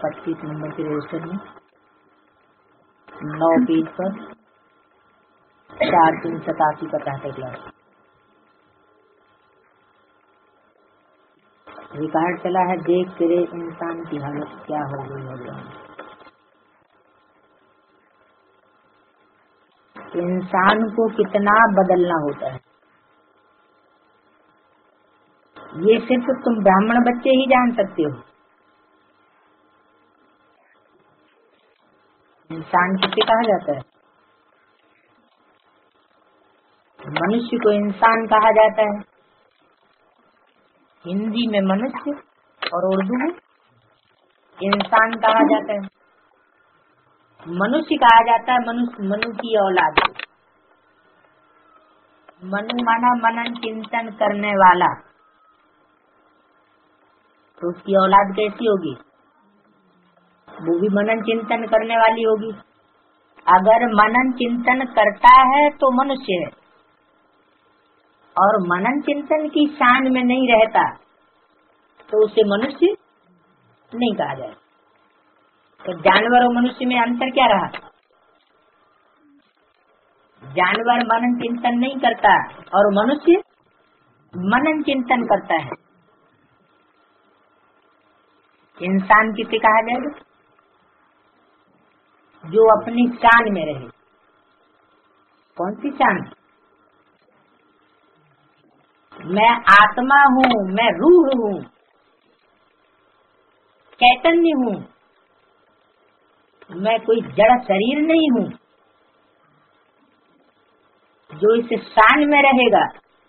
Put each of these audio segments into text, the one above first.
25 number के register में 9 page पर 4387 का पहला क्लास रिकॉर्ड चला है। देख तेरे इंसान की हालत क्या हो गई होगा। इंसान को कितना बदलना होता है ये सिर्फ तुम ब्राह्मण बच्चे ही जान सकते हो। इंसान किसे कहा जाता है? मनुष्य को इंसान कहा जाता है। हिंदी में मनुष्य और उर्दू में इंसान कहा जाता है। मनुष्य कहा जाता है मनुष्य, मनु की औलाद। मनु माना मनन चिंतन करने वाला, तो उसकी औलाद कैसी होगी? वो भी मनन चिंतन करने वाली होगी। अगर मनन चिंतन करता है तो मनुष्य है, और मनन चिंतन की शान में नहीं रहता तो उसे मनुष्य नहीं कहा जाए। तो जानवर और मनुष्य में अंतर क्या रहा? जानवर मनन चिंतन नहीं करता और मनुष्य मनन चिंतन करता है। इंसान किसे कहा जाएगा? जो अपनी शान में रहे। कौन सी शान? मैं आत्मा हूँ, मैं रूह हूँ, चैतन्य हूँ, मैं कोई जड़ शरीर नहीं हूँ। जो इस शान में रहेगा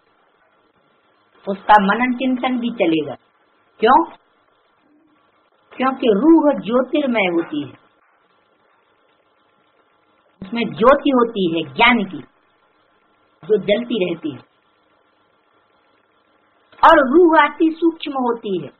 उसका मनन चिंतन भी चलेगा। क्यों? क्योंकि रूह ज्योतिर्मय होती है, उसमें ज्योति होती है ज्ञान की, जो जलती रहती है, और रूह अति सूक्ष्म होती है।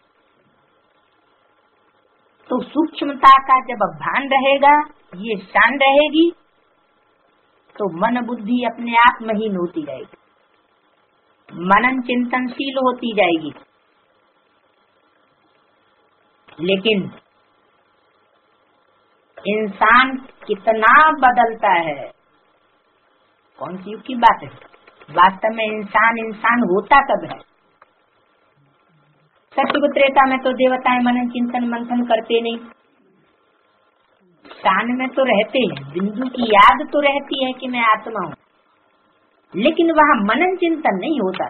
तो सूक्ष्मता का जब भान रहेगा, ये शान रहेगी, तो मन बुद्धि अपने आप महीन होती जाएगी, मनन चिंतनशील होती जाएगी। लेकिन इंसान कितना बदलता है, कौन सी युग की बात है? वास्तव में इंसान होता कब है? सत्युग त्रेता में तो देवताएं मनन चिंतन मंथन करते नहीं, शान में तो रहते हैं, बिंदु की याद तो रहती है कि मैं आत्मा हूँ, लेकिन वहाँ मनन चिंतन नहीं होता।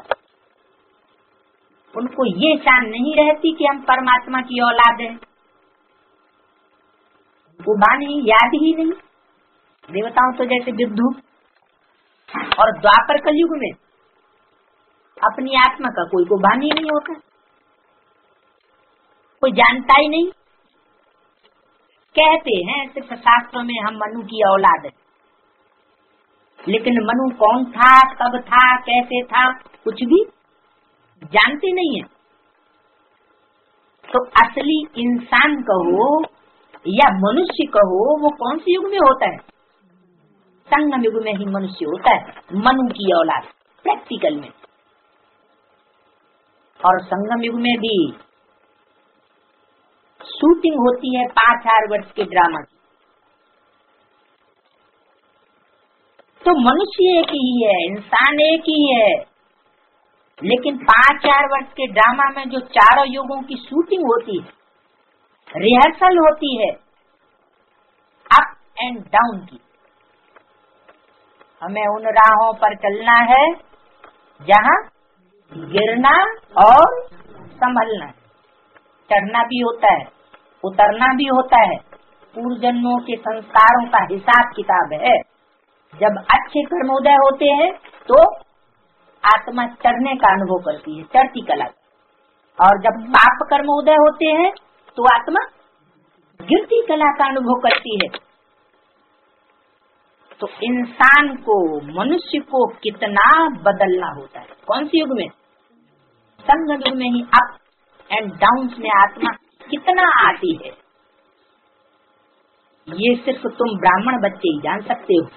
उनको ये शान नहीं रहती कि हम परमात्मा की औलाद हैं, वो बानी याद ही नहीं। देवताओं तो जैसे विद्यु और द्वापर कलयुग में अपनी आत्मा का कोई को भान ही नहीं होता, कोई जानता ही नहीं। कहते हैं सिर्फ शास्त्रों में हम मनु की औलाद है, लेकिन मनु कौन था, कब था, कैसे था, कुछ भी जानते नहीं है। तो असली इंसान कहो या मनुष्य कहो, वो कौन से युग में होता है? संगम युग में ही मनुष्य होता है, मनु की औलाद प्रैक्टिकल में। और संगम युग में भी शूटिंग होती है 5,000 वर्ष के ड्रामा की। तो मनुष्य एक ही है, इंसान एक ही है, लेकिन 5,000 वर्ष के ड्रामा में जो चारों युगों की शूटिंग होती है, रिहर्सल होती है अप एंड डाउन की। हमें उन राहों पर चलना है जहाँ गिरना और संभलना है, चढ़ना भी होता है, उतरना भी होता है। पूर्व जन्मों के संस्कारों का हिसाब किताब है। जब अच्छे कर्मोदय होते हैं तो आत्मा चढ़ने का अनुभव करती है, चढ़ती कला, और जब पाप कर्मोदय होते हैं तो आत्मा गिरती कला का अनुभव करती है। तो इंसान को, मनुष्य को कितना बदलना होता है। कौन सी युग में? संगम युग में ही अप एंड डाउन में आत्मा कितना आती है, ये सिर्फ तुम ब्राह्मण बच्चे ही जान सकते हो।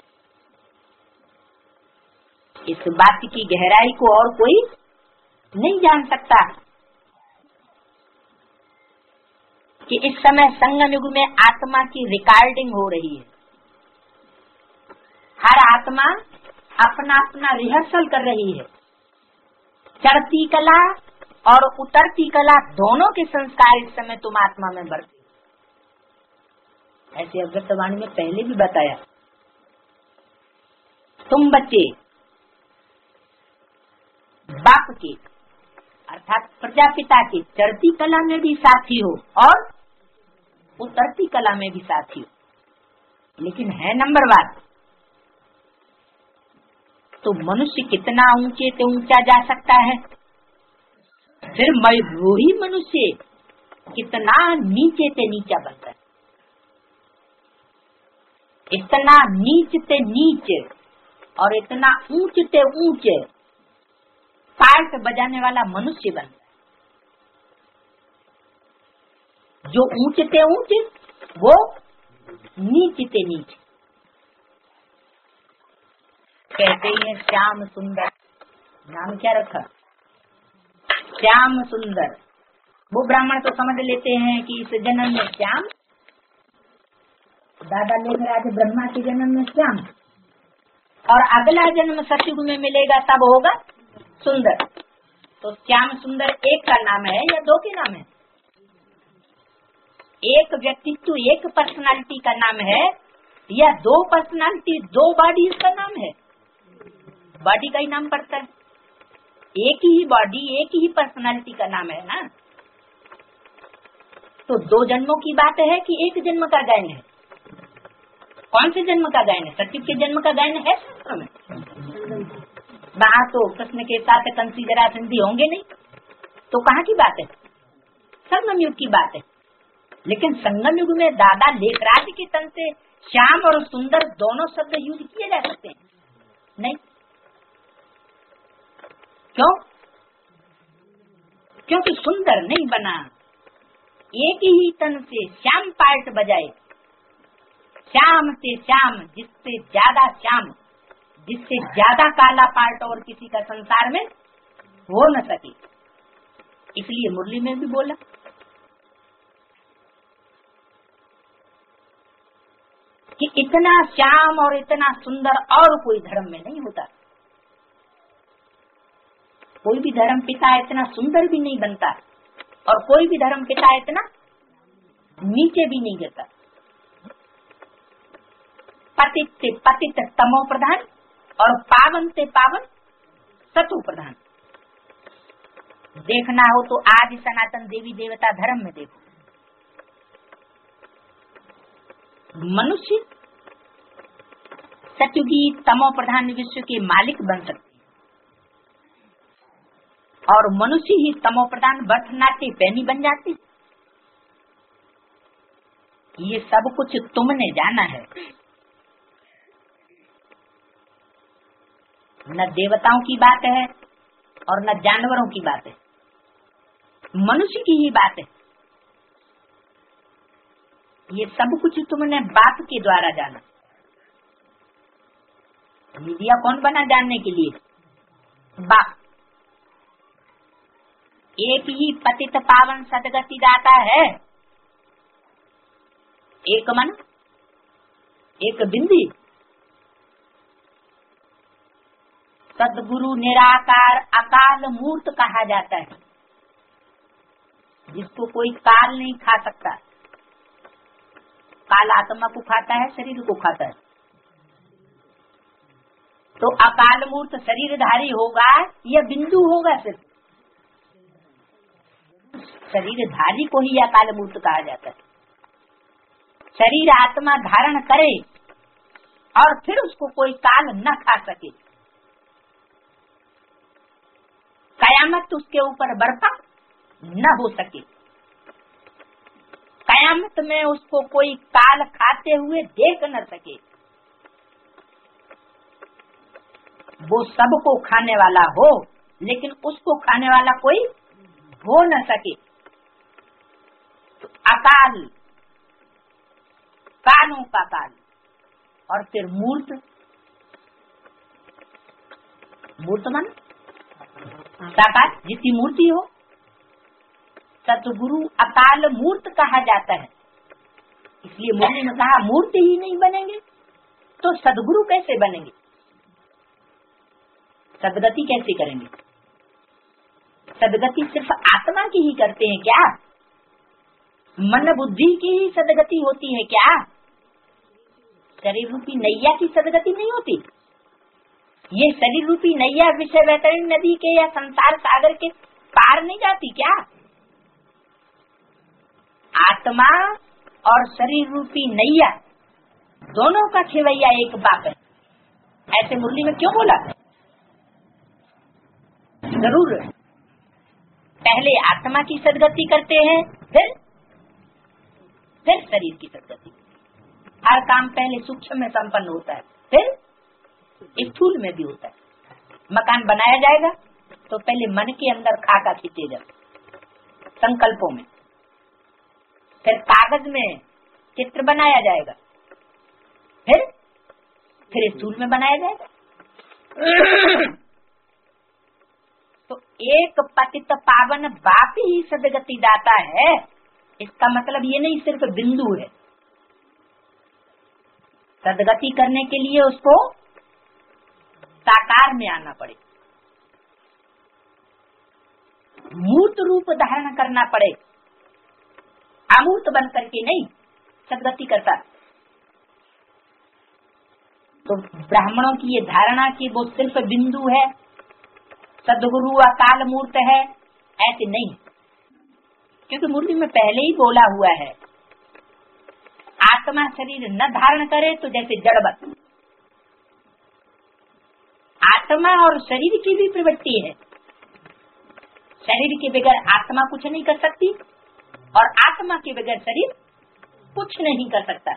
इस बात की गहराई को और कोई नहीं जान सकता। कि इस समय संगम युग में आत्मा की रिकॉर्डिंग हो रही है। हर आत्मा अपना अपना रिहर्सल कर रही है। चढ़ती कला और उतरती कला दोनों के संस्कार इस समय तुम आत्मा में बढ़ते। ऐसे अव्यक्तवाणी में पहले भी बताया। तुम बच्चे बाप के अर्थात प्रजापिता के चढ़ती कला में भी साथी हो और उतरती कला में भी साथी हो, लेकिन है नंबरवार। तो मनुष्य कितना ऊंचे से ऊंचा जा सकता है, फिर वही मनुष्य कितना नीचे से नीचा बनता है। इतना नीच से नीचे और इतना ऊंच से ऊंचे पार्ट बजाने वाला मनुष्य बनता है। जो ऊंच से ऊंचे वो नीच से नीचे। कहते ही है श्याम सुंदर, नाम क्या रखा? श्याम सुंदर। वो ब्राह्मण तो समझ लेते हैं कि इस जन्म में श्याम, दादा लेखराज ब्रह्मा के जन्म में श्याम, और अगला जन्म सतयुग में मिलेगा तब होगा सुंदर। तो श्याम सुंदर एक का नाम है या दो के नाम है? एक व्यक्तित्व एक पर्सनालिटी का नाम है या दो पर्सनालिटी दो बॉडी का नाम है? बॉडी का ही नाम पड़ता है। एक ही बॉडी एक ही पर्सनालिटी का नाम है ना। तो दो जन्मों की बात है कि एक जन्म का गायन है? कौन से जन्म का गायन है? सतयुग के जन्म का गायन है शास्त्र में? वहाँ तो कृष्ण के साथ कंसी जरा सिंधी होंगे नहीं, तो कहाँ की बात है? संगम युग की बात है। लेकिन संगम युग में दादा लेखराज के तन से श्याम और सुंदर दोनों शब्द यूज किए जा सकते हैं? नहीं। क्यों? क्योंकि सुंदर नहीं बना। एक ही तन से श्याम पार्ट बजाए, श्याम से श्याम, जिससे ज्यादा श्याम, जिससे ज्यादा काला पार्ट और किसी का संसार में हो न सके। इसलिए मुरली में भी बोला कि इतना श्याम और इतना सुंदर और कोई धर्म में नहीं होता। कोई भी धर्म पिता इतना सुंदर भी नहीं बनता और कोई भी धर्म पिता इतना नीचे भी नहीं गिरता। पतित से पतित तमो प्रधान और पावन से पावन सतो प्रधान। देखना हो तो आज सनातन देवी देवता धर्म में देखो, मनुष्य सतयुगी तमो प्रधान विश्व के मालिक बन सकते और मनुष्य ही तमो प्रधान भरतनाट्य पैनी बन जाते। ये सब कुछ तुमने जाना है। न देवताओं की बात है और न जानवरों की बात है, मनुष्य की ही बात है। ये सब कुछ तुमने बाप के द्वारा जाना। मीडिया कौन बना जानने के लिए? बाप। एक ही पतित पावन सदगति दाता है, एक मन एक बिंदी। सदगुरु निराकार अकाल मूर्त कहा जाता है, जिसको कोई काल नहीं खा सकता। काल आत्मा को खाता है, शरीर को खाता है। तो अकाल मूर्त शरीरधारी होगा या बिंदु होगा? सिर्फ शरीरधारी को ही अकाल मूर्त कहा जाता है। शरीर आत्मा धारण करे और फिर उसको कोई काल न खा सके, कयामत उसके ऊपर बर्पा न हो सके, कयामत में उसको कोई काल खाते हुए देख न सके, वो सबको खाने वाला हो लेकिन उसको खाने वाला कोई हो न सके। तो अकाल, कालों का काल, और फिर मूर्त। मूर्त मन साकार, जिसकी मूर्ति हो, सतगुरु अकाल मूर्त कहा जाता है, इसलिए मुरली में कहा मूर्ति ही नहीं बनेंगे तो सदगुरु कैसे बनेंगे, सदगति कैसे करेंगे। सदगति सिर्फ आत्मा की ही करते हैं क्या, मन बुद्धि की ही सदगति होती है क्या, शरीर रूपी नैया की सदगति नहीं होती। ये शरीर रूपी नैया विषय वैतरणी नदी के या संसार सागर के पार नहीं जाती क्या। आत्मा और शरीर रूपी नैया दोनों का खेवैया एक बाप है, ऐसे मुरली में क्यों बोला। जरूर पहले आत्मा की सदगति करते हैं, फिर शरीर की सदगति। हर काम पहले सूक्ष्म में संपन्न होता है, फिर स्थूल में भी होता है। मकान बनाया जाएगा तो पहले मन के अंदर खाका खींचेगा संकल्पों में, फिर कागज में चित्र बनाया जाएगा, फिर स्थूल में बनाया जाएगा। तो एक पतित पावन बाप ही सदगति दाता है, इसका मतलब ये नहीं सिर्फ बिंदु है। सदगति करने के लिए उसको साकार में आना पड़े, मूर्त रूप धारण करना पड़े, अमूर्त बन करके नहीं सदगति करता। तो ब्राह्मणों की ये धारणा कि वो सिर्फ बिंदु है, सदगुरु अकाल मूर्त है, ऐसे नहीं, क्योंकि मुरली में पहले ही बोला हुआ है आत्मा शरीर न धारण करे तो जैसे जड़वत। आत्मा और शरीर की भी प्रवृत्ति है, शरीर के बगैर आत्मा कुछ नहीं कर सकती और आत्मा के बगैर शरीर कुछ नहीं कर सकता।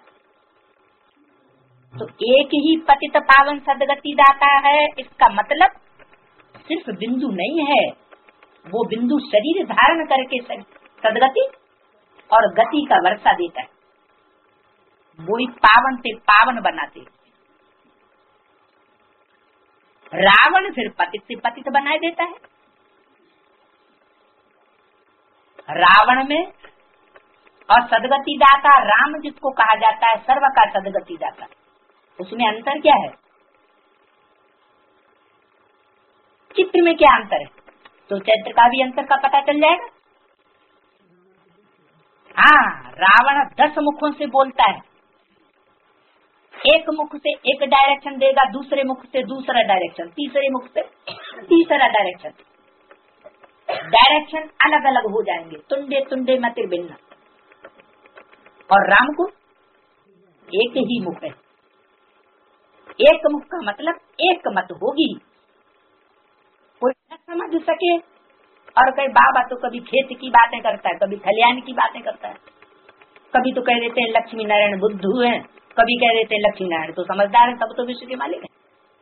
तो एक ही पतित पावन सदगति दाता है, इसका मतलब सिर्फ बिंदु नहीं है, वो बिंदु शरीर धारण करके सदगति और गति का वर्षा देता है, वो ही पावन से पावन बनाते। रावण फिर पतित से पतित बनाए देता है। रावण में और सदगति दाता राम जिसको कहा जाता है सर्व का सदगति दाता, उसमें अंतर क्या है, चित्र में क्या अंतर है, तो चैत्र का भी अंतर का पता चल जाएगा। हाँ, रावण 10 मुखों से बोलता है, एक मुख से एक डायरेक्शन देगा, दूसरे मुख से दूसरा डायरेक्शन, तीसरे मुख से तीसरा डायरेक्शन, डायरेक्शन अलग अलग हो जाएंगे, तुंडे तुंडे मतिर भिन्न। और राम को एक ही मुख है, एक मुख का मतलब एक मत होगी, कोई न समझ सके। और कई बाबा तो कभी खेत की बातें करता है, कभी खलियान की बातें करता है, कभी तो कह देते हैं लक्ष्मी नारायण बुद्धू हैं, कभी कह देते हैं लक्ष्मी नारायण तो समझदार है, सब तो विश्व के मालिक है।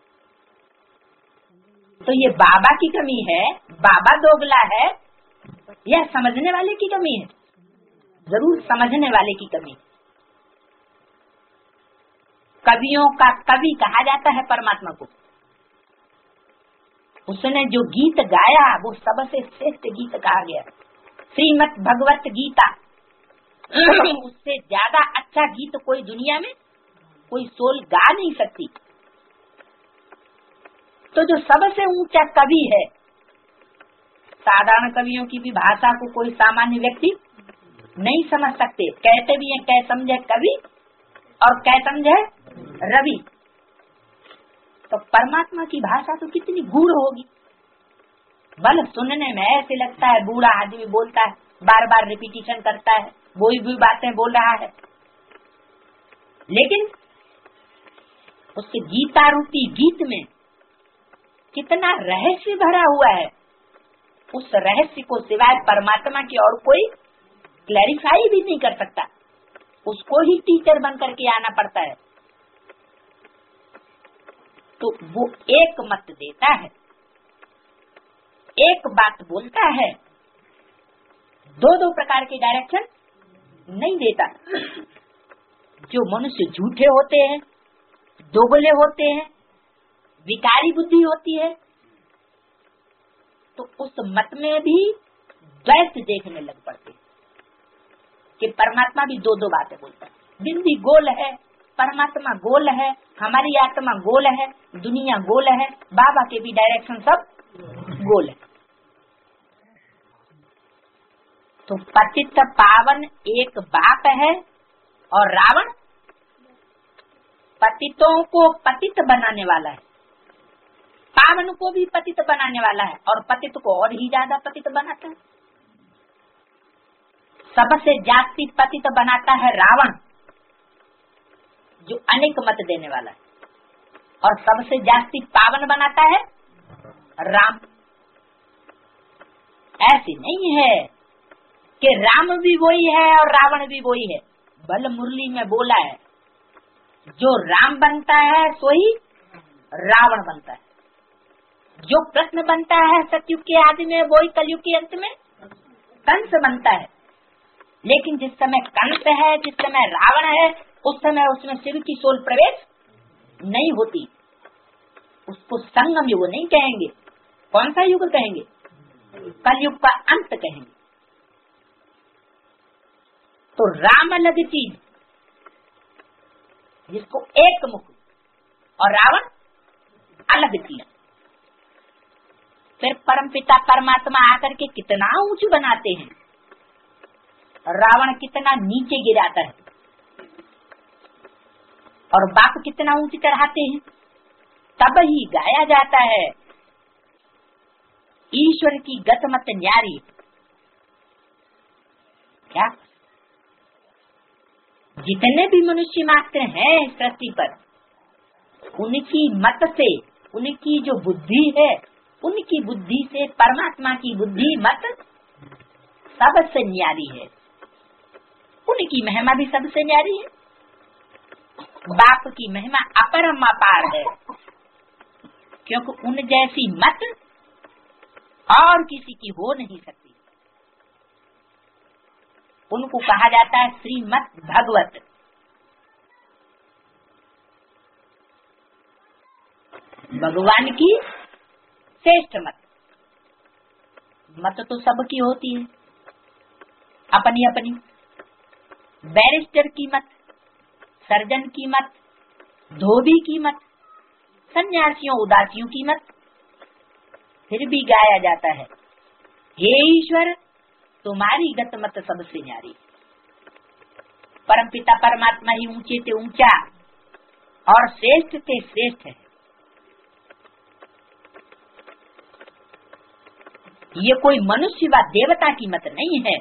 तो ये बाबा की कमी है, बाबा दोगला है, यह समझने वाले की कमी है, जरूर समझने वाले की कमी। कवियों का कवि कहा जाता है परमात्मा को, उसने जो गीत गाया वो सबसे श्रेष्ठ गीत कहा गया, श्रीमद् भगवत गीता। उससे ज्यादा अच्छा गीत कोई दुनिया में कोई सोल गा नहीं सकती। तो जो सबसे ऊंचा कवि है, साधारण कवियों की भी भाषा को कोई सामान्य व्यक्ति नहीं समझ सकते, कहते भी हैं कै समझे कवि और कै समझे रवि। तो परमात्मा की भाषा तो कितनी गूढ़ होगी, बल सुनने में ऐसे लगता है बूढ़ा आदमी बोलता है, बार बार रिपीटिशन करता है, वही भी बातें बोल रहा है, लेकिन उसके गीता रूपी गीत में कितना रहस्य भरा हुआ है। उस रहस्य को सिवाय परमात्मा की और कोई क्लैरिफाई भी नहीं कर सकता, उसको ही टीचर बन करके आना पड़ता है। तो वो एक मत देता है, एक बात बोलता है, दो प्रकार के डायरेक्शन नहीं देता। जो मनुष्य झूठे होते हैं, दोगले होते हैं, विकारी बुद्धि होती है, तो उस मत में भी द्वैत देखने लग पड़ते कि परमात्मा भी दो दो बातें बोलता है। दिन भी गोल है, परमात्मा गोल है, हमारी आत्मा गोल है, दुनिया गोल है, बाबा के भी डायरेक्शन सब गोल है। तो पतित पावन एक बाप है और रावण पतितों को पतित बनाने वाला है, पावन को भी पतित बनाने वाला है और पतित को और ही ज्यादा पतित बनाता है। सबसे जास्ती पतित बनाता है रावण, जो अनेक मत देने वाला है, और सबसे जास्ती पावन बनाता है राम। ऐसी नहीं है कि राम भी वही है और रावण भी वही है। बल मुरली में बोला है, जो राम बनता है सो ही रावण बनता है, जो कृष्ण बनता है सतयुग के आदि में वही कलयुग के अंत में कंस बनता है। लेकिन जिस समय कंस है, जिस समय रावण है, उस समय उसमें शिव की सोल प्रवेश नहीं होती। उसको संगम युग नहीं कहेंगे। कौन सा युग कहेंगे? कलयुग का अंत कहेंगे। तो राम अलग चीज, जिसको एक मुख, और रावण अलग चीज। फिर परमपिता परमात्मा आकर के कितना ऊंच बनाते हैं, रावण कितना नीचे गिराता है और बाप कितना ऊंच चढ़ाते हैं। तब ही गाया जाता है, ईश्वर की गतमत न्यारी। क्या जितने भी मनुष्य मात्र हैं इस धरती पर, उनकी मत से, उनकी जो बुद्धि है, उनकी बुद्धि से परमात्मा की बुद्धि मत सबसे न्यारी है। उनकी महिमा भी सबसे न्यारी है। बाप की महिमा अपरंपार है, क्योंकि उन जैसी मत और किसी की हो नहीं सकती। उनको कहा जाता है श्रीमद भगवत। भगवान की श्रेष्ठ मत। मत तो सबकी होती है, अपनी अपनी। बैरिस्टर की मत, सर्जन की मत, धोबी की मत, सन्यासियों उदासियों की मत। फिर भी गाया जाता है, हे ईश्वर तुम्हारी गत मत सबसे न्यारी। परमपिता परमात्मा ही ऊंचे से ऊंचा और श्रेष्ठ से श्रेष्ठ है। ये कोई मनुष्य व देवता की मत नहीं है।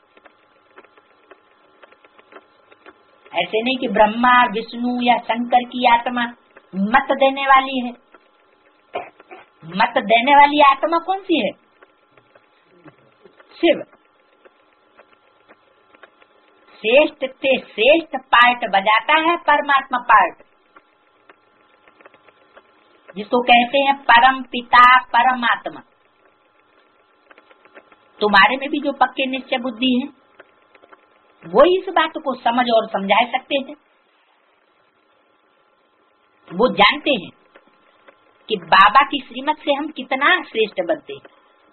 ऐसे नहीं कि ब्रह्मा विष्णु या शंकर की आत्मा मत देने वाली है। मत देने वाली आत्मा कौन सी है? शिव। श्रेष्ठ से श्रेष्ठ पार्ट बजाता है परमात्मा पार्ट, जिसको कहते हैं परम पिता परमात्मा। तुम्हारे में भी जो पक्के निश्चय बुद्धि है, वो इस बात को समझ और समझा सकते हैं। वो जानते हैं कि बाबा की श्रीमत से हम कितना श्रेष्ठ बनते हैं।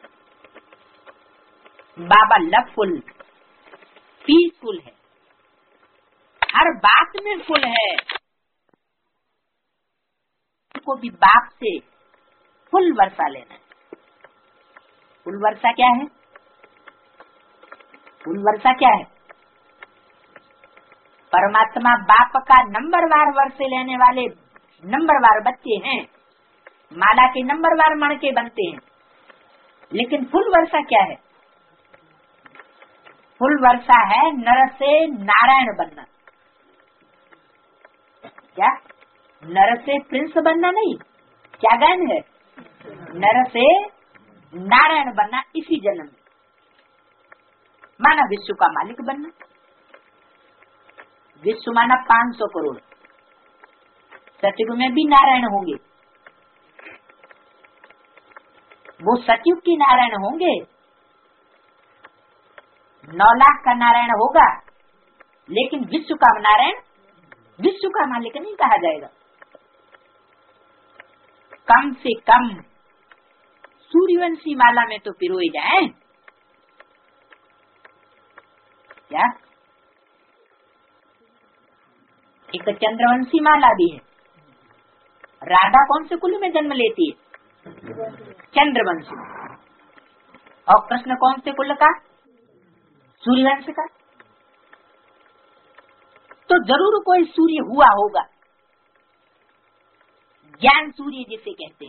बाबा लवफुल, पीसफुल है, हर बात में फुल है। को भी बाप से फुल वर्षा लेना है। फुल वर्षा क्या है? फुल वर्षा क्या है? परमात्मा बाप का नंबरवार वर्षे लेने वाले नंबरवार बच्चे हैं। माला के नंबरवार मणके बनते हैं। लेकिन फुल वर्षा क्या है? फुल वर्षा है नर से नारायण बनना। क्या? नर से प्रिंस बनना नहीं, क्या गायन है? नर से नारायण बनना इसी जन्म में। माना विश्व का मालिक बनना। विश्व माना 500 करोड़। सतयुग में भी नारायण होंगे, वो सतयुग की नारायण होंगे। 9 लाख का नारायण होगा, लेकिन विश्व का नारायण, विश्व का मालिक नहीं कहा जाएगा। कम से कम सूर्यवंशी माला में तो पिरोए जाए। क्या? एक तो चंद्रवंशी माला भी है। राधा कौन से कुल में जन्म लेती है? चंद्रवंशी। और कृष्ण कौन से कुल का? सूर्यवंश का। तो जरूर कोई सूर्य हुआ होगा, ज्ञान सूर्य जिसे कहते हैं।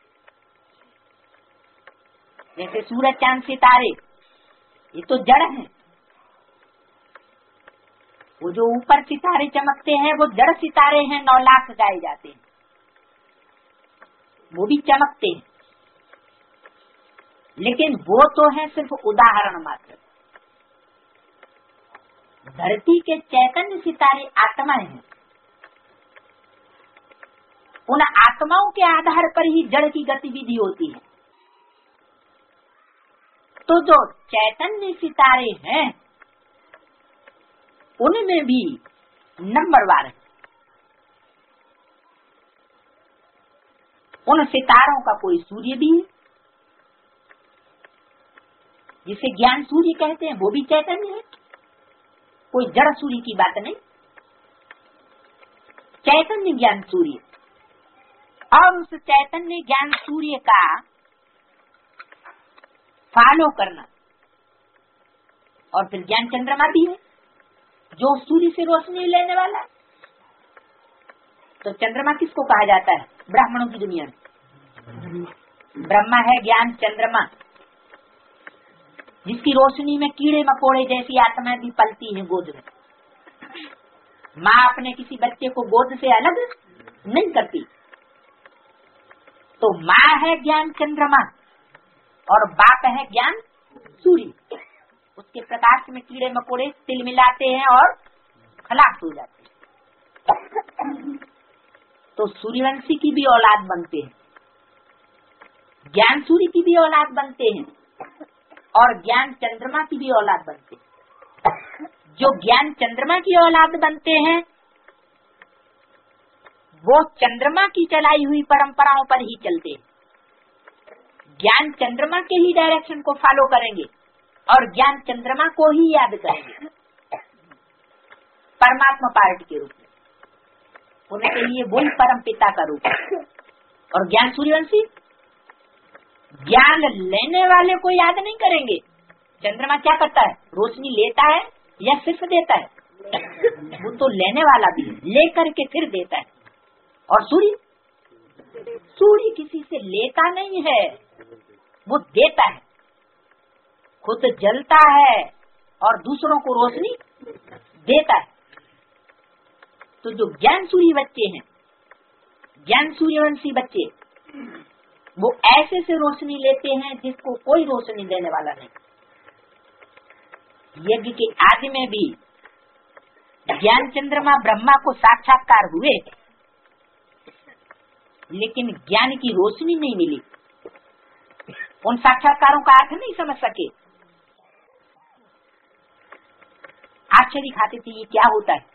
जैसे सूरज चांद सितारे, ये तो जड़ हैं। वो जो ऊपर सितारे चमकते हैं वो जड़ सितारे हैं, 9 लाख गाए जाते हैं, वो भी चमकते हैं। लेकिन वो तो है सिर्फ उदाहरण मात्र। धरती के चैतन्य सितारे आत्माएं हैं। उन आत्माओं के आधार पर ही जड़ की गतिविधि होती है। तो जो चैतन्य सितारे हैं उनमें भी नंबरवार है। उन सितारों का कोई सूर्य भी है, जिसे ज्ञान सूर्य कहते हैं, वो भी चैतन्य है। कोई जड़ सूर्य की बात नहीं, चैतन्य ज्ञान सूर्य। और उस चैतन्य ज्ञान सूर्य का फॉलो करना। और फिर ज्ञान चंद्रमा भी है जो सूर्य से रोशनी लेने वाला है। तो चंद्रमा किसको कहा जाता है? ब्राह्मणों की दुनिया में ब्रह्मा है ज्ञान चंद्रमा, जिसकी रोशनी में कीड़े मकोड़े जैसी आत्माएं भी पलती हैं गोद में। माँ अपने किसी बच्चे को गोद से अलग नहीं करती। तो माँ है ज्ञान चंद्रमा और बाप है ज्ञान सूर्य। उसके प्रकाश में कीड़े मकोड़े तिल मिलाते हैं और खलास हो जाते हैं। तो सूर्यवंशी की भी औलाद बनते हैं, ज्ञान सूर्य की भी औलाद बनते हैं, और ज्ञान चंद्रमा की भी औलाद बनते हैं। जो ज्ञान चंद्रमा की औलाद बनते हैं वो चंद्रमा की चलाई हुई परंपराओं पर ही चलते हैं, ज्ञान चंद्रमा के ही डायरेक्शन को फॉलो करेंगे और ज्ञान चंद्रमा को ही याद करेंगे परमात्मा पार्ट के रूप में। उनके लिए वही परम पिता का रूप है। और ज्ञान सूर्यवंशी ज्ञान लेने वाले को याद नहीं करेंगे। चंद्रमा क्या करता है? रोशनी लेता है या सिर्फ देता है? वो तो लेने वाला भी है, लेकर के फिर देता है। और सूर्य किसी से लेता नहीं है, वो देता है, खुद जलता है और दूसरों को रोशनी देता है। तो जो ज्ञान सूर्य बच्चे हैं, ज्ञान सूर्यवंशी बच्चे, वो ऐसे से रोशनी लेते हैं जिसको कोई रोशनी देने वाला नहीं। यज्ञ के आदि में भी ज्ञान चंद्रमा ब्रह्मा को साक्षात्कार हुए, लेकिन ज्ञान की रोशनी नहीं मिली। उन साक्षात्कारों का अर्थ नहीं समझ सके। आश्चर्य खाते थे ये क्या होता है।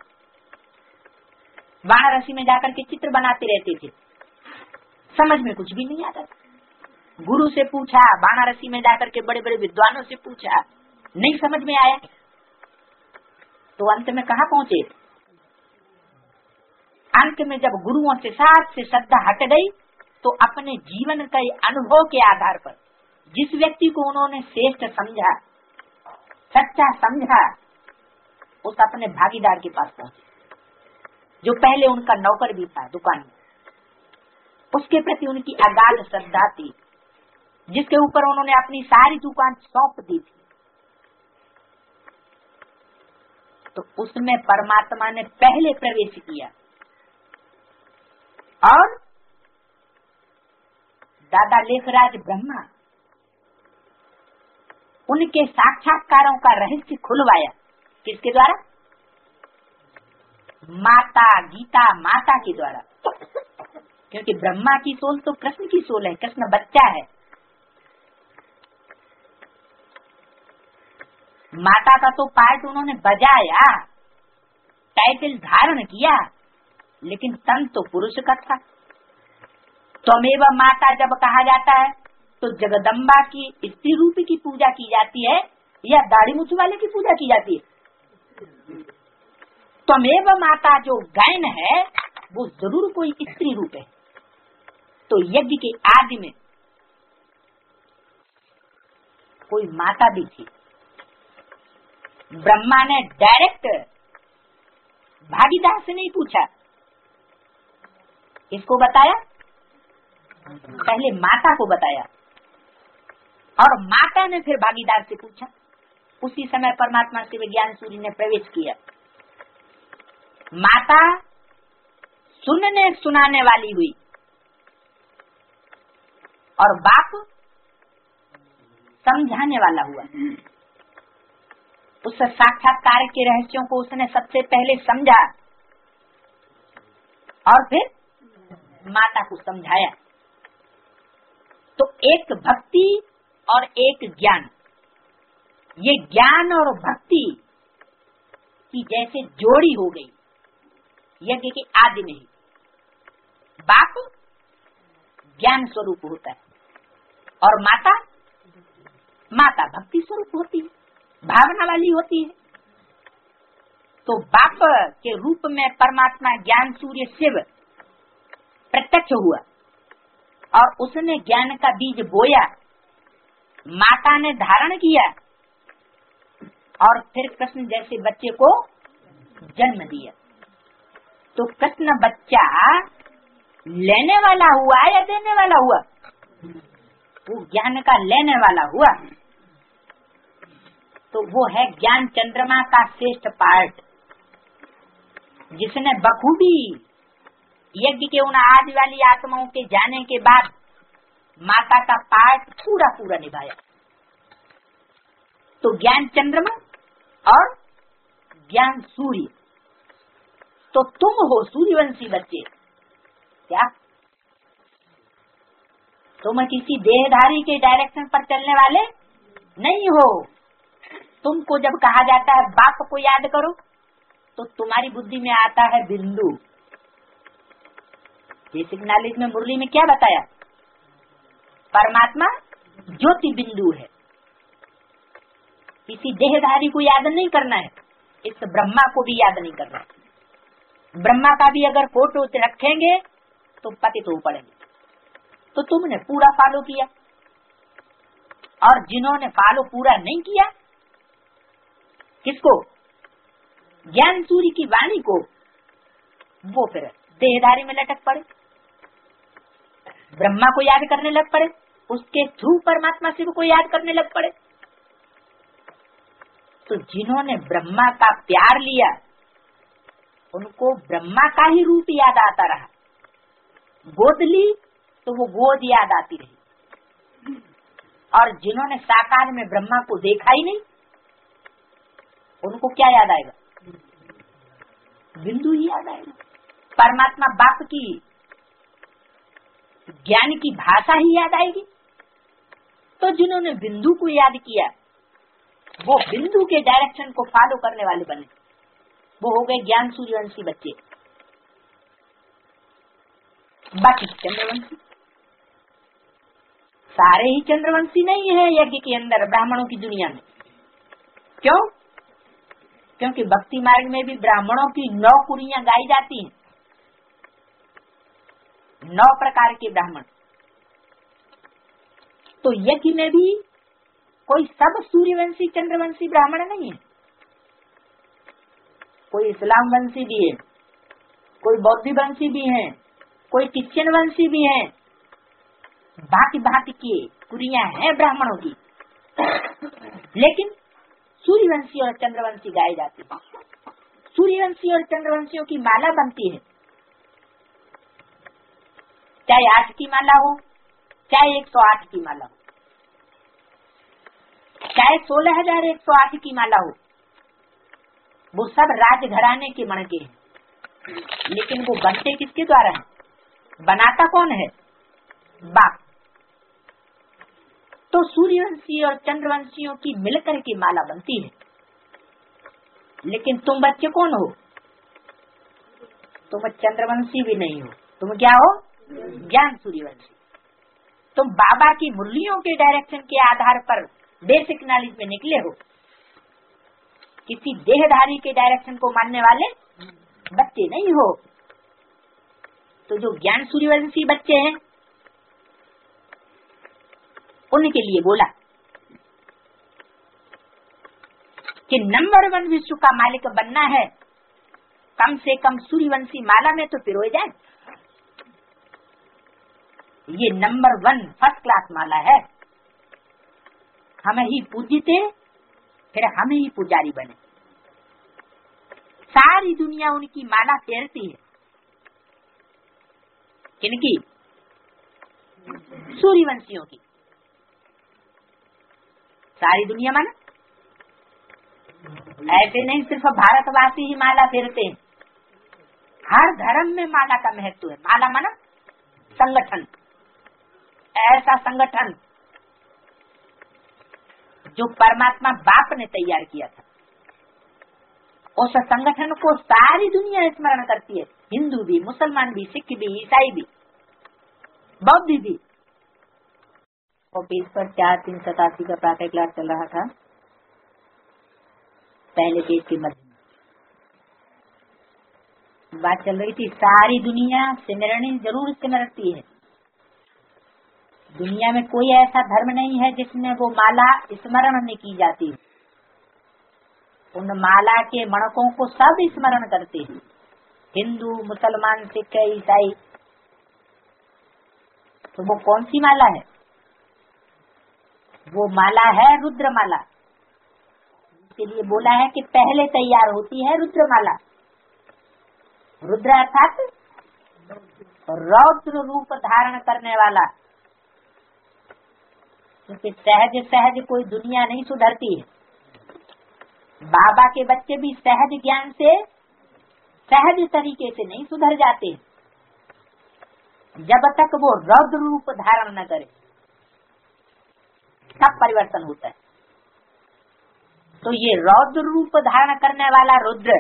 वाराणसी में जाकर के चित्र बनाते रहते थे, समझ में कुछ भी नहीं आता था। गुरु से पूछा, वाराणसी में जाकर के बड़े बड़े विद्वानों से पूछा, नहीं समझ में आया। तो अंत में कहाँ पहुँचे? अंत में जब गुरुओं से साथ से श्रद्धा हट गई तो अपने जीवन के अनुभव के आधार पर जिस व्यक्ति को उन्होंने श्रेष्ठ समझा, सच्चा समझा, उस अपने भागीदार के पास पहुंचे जो पहले उनका नौकर भी था दुकान में। उसके प्रति उनकी अगाध श्रद्धा थी, जिसके ऊपर उन्होंने अपनी सारी दुकान सौंप दी थी। तो उसमें परमात्मा ने पहले प्रवेश किया और दादा लेखराज ब्रह्मा उनके साक्षात्कारों का रहस्य खुलवाया। किसके द्वारा? माता गीता माता के द्वारा। क्योंकि ब्रह्मा की सोल तो कृष्ण की सोल है, कृष्ण बच्चा है। माता का तो पार्ट उन्होंने बजाया, टाइटल धारण किया, लेकिन तन तो पुरुष का था। त्वमेव माता जब कहा जाता है तो जगदम्बा की स्त्री रूप की पूजा की जाती है या दाढ़ी मूछ वाले की पूजा की जाती है? त्वमेव माता जो गायन है वो जरूर कोई स्त्री रूप है। तो यज्ञ के आदि में कोई माता भी थी। ब्रह्मा ने डायरेक्ट भागीदार से नहीं पूछा, किसको बताया? पहले माता को बताया और माता ने फिर भागीदार से पूछा। उसी समय परमात्मा शिव ज्ञान सूर्य ने प्रवेश किया। माता सुनने सुनाने वाली हुई और बाप समझाने वाला हुआ। उस साक्षात्कार के रहस्यों को उसने सबसे पहले समझा और फिर माता को समझाया। तो एक भक्ति और एक ज्ञान, ये ज्ञान और भक्ति की जैसे जोड़ी हो गई यज्ञ के आदि में ही। बाप ज्ञान स्वरूप होता है और माता भक्ति स्वरूप होती है, भावना वाली होती है। तो बाप के रूप में परमात्मा ज्ञान सूर्य शिव प्रत्यक्ष हुआ और उसने ज्ञान का बीज बोया, माता ने धारण किया और फिर कृष्ण जैसे बच्चे को जन्म दिया। तो कृष्ण बच्चा लेने वाला हुआ या देने वाला हुआ? वो ज्ञान का लेने वाला हुआ। तो वो है ज्ञान चंद्रमा का श्रेष्ठ पार्ट, जिसने बखूबी यज्ञ के उन आदि वाली आत्माओं के जाने के बाद माता का पार्ट पूरा पूरा निभाया। तो ज्ञान चंद्रमा और ज्ञान सूर्य, तो तुम हो सूर्यवंशी बच्चे। क्या तुम किसी देहधारी के डायरेक्शन पर चलने वाले नहीं हो। तुमको जब कहा जाता है बाप को याद करो, तो तुम्हारी बुद्धि में आता है बिंदु। बेसिक नॉलेज में मुरली में क्या बताया? परमात्मा ज्योति बिंदु है। किसी देहधारी को याद नहीं करना है, इस ब्रह्मा को भी याद नहीं करना है। ब्रह्मा का भी अगर फोटो रखेंगे तो पतित हो पड़ेंगे। तो तुमने पूरा फॉलो किया, और जिन्होंने फॉलो पूरा नहीं किया, किसको? ज्ञान सूर्य की वाणी को, वो फिर देहधारी में लटक पड़े, ब्रह्मा को याद करने लग पड़े, उसके थ्रू परमात्मा शिव को याद करने लग पड़े। तो जिन्होंने ब्रह्मा का प्यार लिया उनको ब्रह्मा का ही रूप याद आता रहा। गोद ली तो वो गोद याद आती रही। और जिन्होंने साकार में ब्रह्मा को देखा ही नहीं, उनको क्या याद आएगा? बिंदु ही याद आएगा। परमात्मा बाप की ज्ञान की भाषा ही याद आएगी। तो जिन्होंने बिंदु को याद किया वो बिंदु के डायरेक्शन को फॉलो करने वाले बने, वो हो गए ज्ञान सूर्यवंशी बच्चे। बाकी चंद्रवंशी सारे ही चंद्रवंशी नहीं है यज्ञ के अंदर, ब्राह्मणों की दुनिया में। क्यों? क्योंकि भक्ति मार्ग में भी ब्राह्मणों की 9 कुरियां गाई जाती हैं, 9 प्रकार के ब्राह्मण। तो यज्ञ में भी कोई सब सूर्यवंशी चंद्रवंशी ब्राह्मण नहीं है। कोई इस्लाम वंशी भी है, कोई बौद्ध वंशी भी है, कोई क्रिश्चियन वंशी भी है। भांति भांति की कुरियां हैं ब्राह्मणों की, लेकिन सूर्यवंशी और चंद्रवंशी गाए जाते हैं। सूर्यवंशी और चंद्रवंशियों की माला बनती है, चाहे 8 की माला हो, चाहे 108 की माला हो, चाहे 16,108 की माला हो। वो सब राजघराने के मणके हैं, लेकिन वो बनते किसके द्वारा हैं? बनाता कौन है? बाप। तो सूर्यवंशी और चंद्रवंशियों की मिलकर के माला बनती है। लेकिन तुम बच्चे कौन हो? तुम चंद्रवंशी भी नहीं हो, तुम क्या हो? ज्ञान सूर्यवंशी। तुम बाबा की मुरलियों के डायरेक्शन के आधार पर बेसिक नॉलेज में निकले हो किसी देहधारी के डायरेक्शन को मानने वाले बच्चे नहीं हो। तो जो ज्ञान सूर्यवंशी बच्चे हैं उनके लिए बोला कि नंबर 1 विश्व का मालिक बनना है, कम से कम सूर्यवंशी माला में तो पिरोए जाए। ये नंबर 1 फर्स्ट क्लास माला है। हमें ही पूजते फिर हम ही पुजारी बने। सारी दुनिया उनकी माला फेरती है। किनकी? सूर्यवंशियों की। सारी दुनिया माना ऐसे नहीं सिर्फ भारतवासी ही माला फेरते हैं, हर धर्म में माला का महत्व है। माला माना संगठन, ऐसा संगठन जो परमात्मा बाप ने तैयार किया था। उस संगठन को सारी दुनिया स्मरण करती है, हिंदू भी, मुसलमान भी, सिख भी, ईसाई भी, बौद्ध भी। और पेज पर 4387 का प्रातः क्लास चल रहा था, पहले पेज के मध्य बात चल रही थी। सारी दुनिया सिमरनी जरूर सिमरती है। दुनिया में कोई ऐसा धर्म नहीं है जिसमें वो माला स्मरण नहीं की जाती। उन माला के मणकों को सब स्मरण करते हैं, हिंदू, मुसलमान, सिख, ईसाई। तो वो कौन सी माला है? वो माला है रुद्रमाला। इसके लिए बोला है कि पहले तैयार होती है रुद्रमाला। रुद्र अर्थात रौद्र रूप धारण करने वाला। क्योंकि सहज सहज कोई दुनिया नहीं सुधरती है। बाबा के बच्चे भी सहज ज्ञान से सहज तरीके से नहीं सुधर जाते जब तक वो रौद्र रूप धारण न करे, सब परिवर्तन होता है। तो ये रौद्र रूप धारण करने वाला रुद्र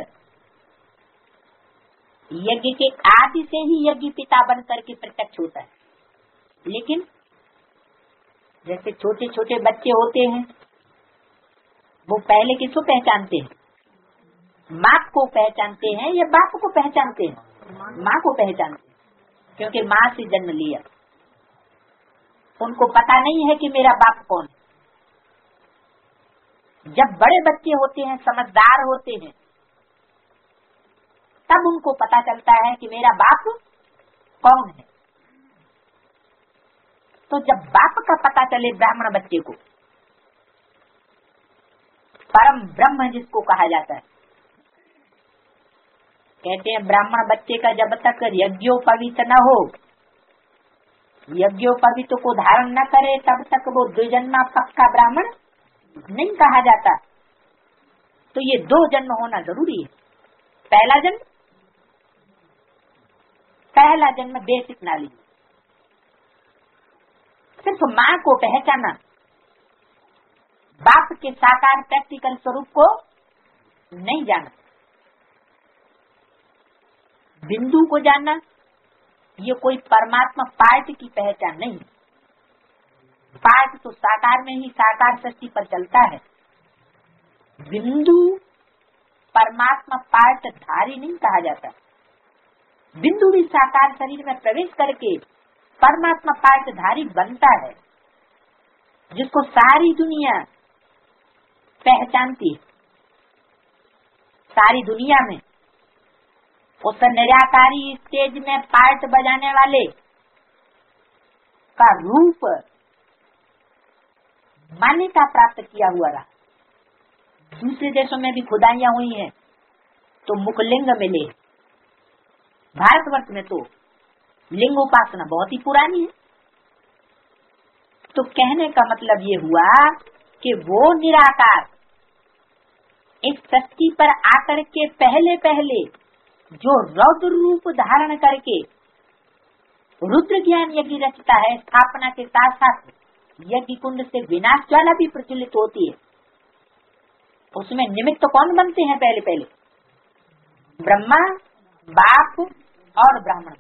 यज्ञ के आदि से ही यज्ञ पिता बन करके प्रत्यक्ष होता है। लेकिन जैसे छोटे छोटे बच्चे होते हैं, वो पहले किसको पहचानते हैं? माँ को पहचानते हैं या बाप को पहचानते हैं? माँ को पहचानते हैं, क्योंकि माँ से जन्म लिया। उनको पता नहीं है कि मेरा बाप कौन है। जब बड़े बच्चे होते हैं, समझदार होते हैं, तब उनको पता चलता है कि मेरा बाप कौन है। तो जब बाप का पता चले ब्राह्मण बच्चे को, परम ब्रह्म जिसको कहा जाता है, कहते हैं ब्राह्मण बच्चे का जब तक यज्ञोपवीत न हो, यज्ञोपवीत को धारण न करे, तब तक वो द्विजन्मा पक्का ब्राह्मण नहीं कहा जाता। तो ये 2 जन्म होना जरूरी है। पहला जन्म बेसिक नॉलेज, सिर्फ माँ को पहचाना, बाप के साकार प्रैक्टिकल स्वरूप को नहीं जाना। बिंदु को जानना ये कोई परमात्मा पार्ट की पहचान नहीं। पार्ट तो साकार में ही साकार सृष्टि पर चलता है। बिंदु परमात्मा पार्ट धारी नहीं कहा जाता। बिंदु भी साकार शरीर में प्रवेश करके परमात्मा पार्ट धारी बनता है, जिसको सारी दुनिया पहचानती है। सारी दुनिया में उस निराकारी स्टेज में पार्ट बजाने वाले का रूप मान्यता प्राप्त किया हुआ रहा। दूसरे देशों में भी खुदाइयां हुई हैं तो मुखलिंग मिले। भारतवर्ष में तो लिंग उपासना बहुत ही पुरानी है। तो कहने का मतलब ये हुआ कि वो निराकार इस सृष्टि पर आकर के पहले पहले जो रौद्र रूप धारण करके रुद्र ज्ञान यज्ञ रचता है, स्थापना के साथ साथ यज्ञ कुंड से विनाश ज्वाला भी प्रज्वलित होती है। उसमें निमित्त कौन बनते हैं? पहले पहले ब्रह्मा, बाप और ब्राह्मण।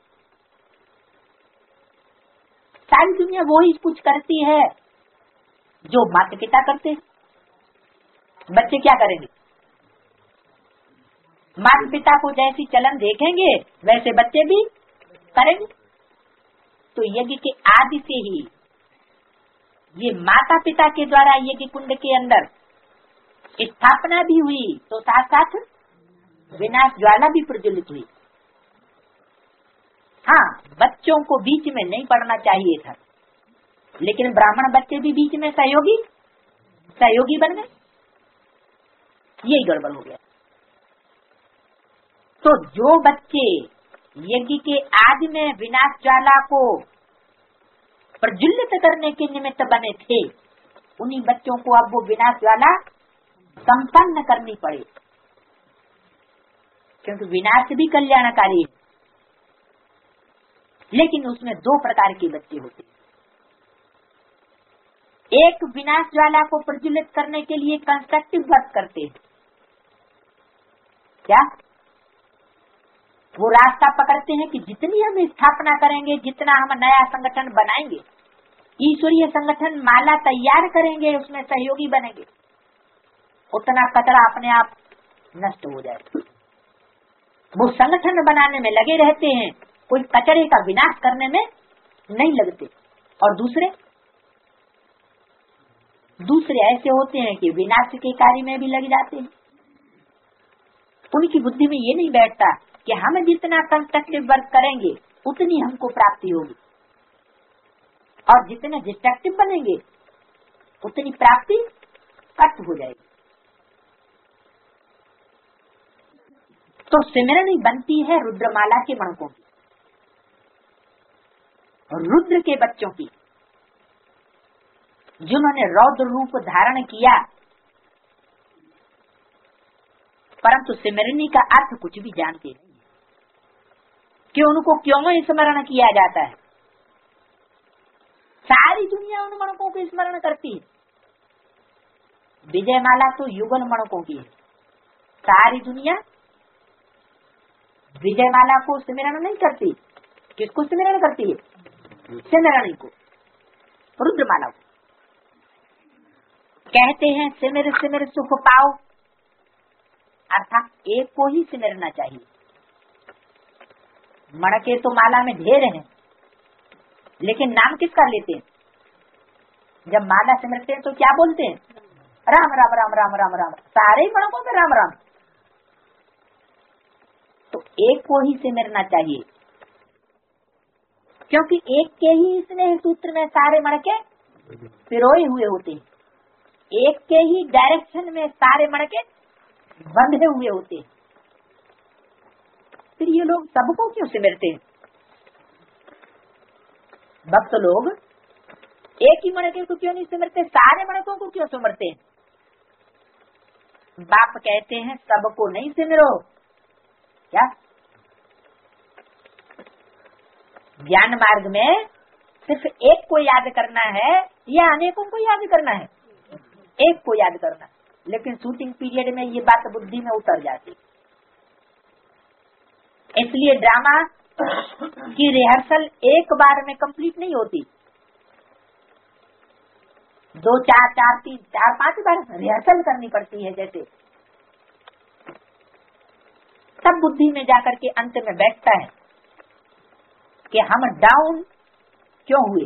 सारी दुनिया वो ही कुछ करती है जो माता पिता करते हैं। बच्चे क्या करेंगे? माता पिता को जैसी चलन देखेंगे वैसे बच्चे भी करेंगे। तो यज्ञ के आदि से ही ये माता पिता के द्वारा यज्ञ कुंड के अंदर स्थापना भी हुई, तो साथ साथ विनाश ज्वाला भी प्रज्वलित हुई। हाँ, बच्चों को बीच में नहीं पढ़ना चाहिए था, लेकिन ब्राह्मण बच्चे भी बीच में सहयोगी बन गए, यही गड़बड़ हो गया। तो जो बच्चे यज्ञ के आदि में विनाश ज्वाला को प्रज्वलित करने के निमित्त बने थे, उन्हीं बच्चों को अब वो विनाश ज्वाला संपन्न करनी पड़े, क्योंकि विनाश भी कल्याणकारी है। लेकिन उसमें दो प्रकार के बच्चे होते हैं। एक विनाश ज्वाला को प्रज्वलित करने के लिए कंस्ट्रक्टिव वर्क करते हैं। क्या वो रास्ता पकड़ते हैं कि जितनी हम स्थापना करेंगे, जितना हम नया संगठन बनाएंगे, ईश्वरीय संगठन माला तैयार करेंगे, उसमें सहयोगी बनेंगे, उतना कचरा अपने आप नष्ट हो जाए। वो संगठन बनाने में लगे रहते हैं, कोई कचरे का विनाश करने में नहीं लगते। और दूसरे ऐसे होते हैं कि विनाश के कार्य में भी लग जाते हैं। उनकी बुद्धि में ये नहीं बैठता कि हम जितना कंस्ट्रक्टिव वर्क करेंगे उतनी हमको प्राप्ति होगी, और जितने डिस्ट्रक्टिव बनेंगे उतनी प्राप्ति कट हो जाएगी। तो सिमरनी बनती है रुद्रमाला के मणकों की, रुद्र के बच्चों की, जिन्होंने रौद्र रूप धारण किया, परंतु सिमरनी का अर्थ कुछ भी जानते नहीं कि उनको क्यों स्मरण किया जाता है। सारी दुनिया उन मणकों को स्मरण करती है। विजयमाला तो युगल मणकों की है। सारी दुनिया विजयमाला को स्मरण नहीं करती। किसको स्मरण करती है? सिमरनी को, रुद्रमाला को। कहते हैं सिमर सिमर सुख पाओ, अर्थात एक को ही सिमरना चाहिए। मणके तो माला में ढेर हैं, लेकिन नाम किसका लेते हैं? जब माला सिमरते हैं तो क्या बोलते हैं? राम राम राम राम राम राम। सारे ही मणकों में राम राम। तो एक को ही सिमरना चाहिए, क्योंकि एक के ही स्नेह सूत्र में सारे मणके पिरोए हुए होते हैं। एक के ही डायरेक्शन में सारे मणके बंधे हुए होते हैं। फिर ये लोग सबको क्यों सिमरते हैं? भक्त लोग एक ही मणके को क्यों नहीं सिमरते? सारे मणकों को क्यों सिमरते हैं? बाप कहते हैं सबको नहीं सिमरो। क्या ज्ञान मार्ग में सिर्फ एक को याद करना है या अनेकों को याद करना है? एक को याद करना। लेकिन शूटिंग पीरियड में ये बात बुद्धि में उतर जाती। इसलिए ड्रामा की रिहर्सल एक बार में कंप्लीट नहीं होती। 2 4 4 3 4 5 बार रिहर्सल करनी पड़ती है। जैसे तब बुद्धि में जाकर के अंत में बैठता है कि हम डाउन क्यों हुए,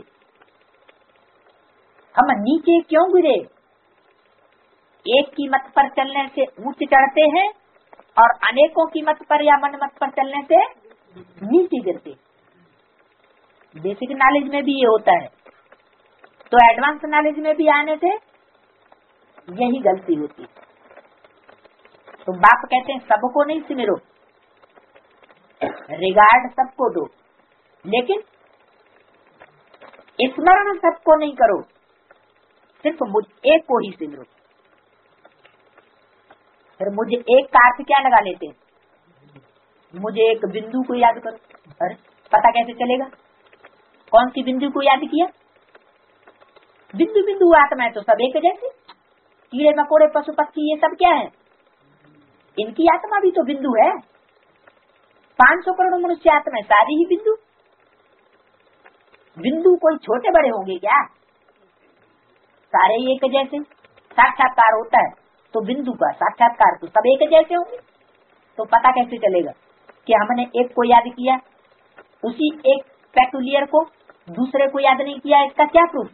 हम नीचे क्यों गिरे। एक की मत पर चलने से ऊंच चढ़ते हैं और अनेकों की मत पर या मन मत पर चलने से नीचे गिरते। बेसिक नॉलेज में भी ये होता है, तो एडवांस नॉलेज में भी आने से यही गलती होती। तो बाप कहते हैं सबको नहीं सिमरो, रिगार्ड सबको दो, लेकिन स्मरण सबको नहीं करो, सिर्फ मुझ एक को ही सिमरो। फिर मुझे एक का अर्थ क्या लगा लेते हैं? मुझे एक बिंदु को याद करो। अरे पता कैसे चलेगा कौन सी बिंदु को याद किया? बिंदु बिंदु आत्मा है तो सब एक जैसे। कीड़े मकोड़े पशु पक्षी ये सब क्या है? इनकी आत्मा भी तो बिंदु है। 500 करोड़ मनुष्य आत्मा है, सारी ही बिंदु। बिंदु कोई छोटे बड़े होंगे क्या? सारे ही एक जैसे। साक्षात्कार होता है तो बिंदु का साक्षात्कार तो सब एक जैसे होंगे। तो पता कैसे चलेगा कि हमने एक को याद किया, उसी एक पेक्यूलियर को दूसरे को याद नहीं किया? इसका क्या प्रूफ?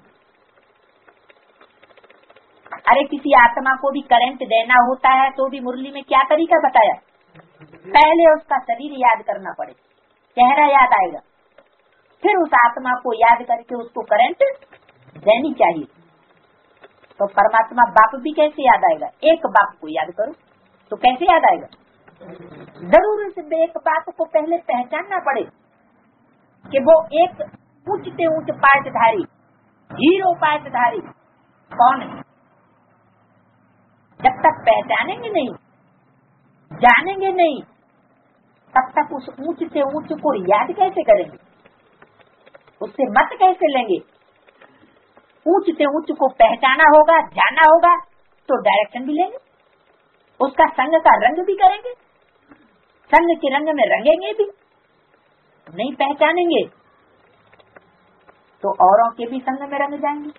अरे किसी आत्मा को भी करंट देना होता है तो भी मुरली में क्या तरीका बताया? पहले उसका शरीर याद करना पड़े, चेहरा याद आएगा, फिर उस आत्मा को याद करके उसको करंट देनी चाहिए। तो परमात्मा बाप भी कैसे याद आएगा? एक बाप को याद करो तो कैसे याद आएगा? जरूर एक बात को पहले पहचानना पड़े कि वो एक उच्च से उच्च पाठधारी, हीरो पाठधारी कौन है। जब तक पहचानेंगे नहीं, जानेंगे नहीं, तब तक उस ऊंच से ऊंच को याद कैसे करेंगे, उससे मत कैसे लेंगे? ऊंच से ऊंच को पहचाना होगा, जाना होगा तो डायरेक्शन भी लेंगे, उसका संग का रंग भी करेंगे, संग के रंग में रंगेंगे भी। नहीं पहचानेंगे तो औरों के भी संग में रंग जाएंगे।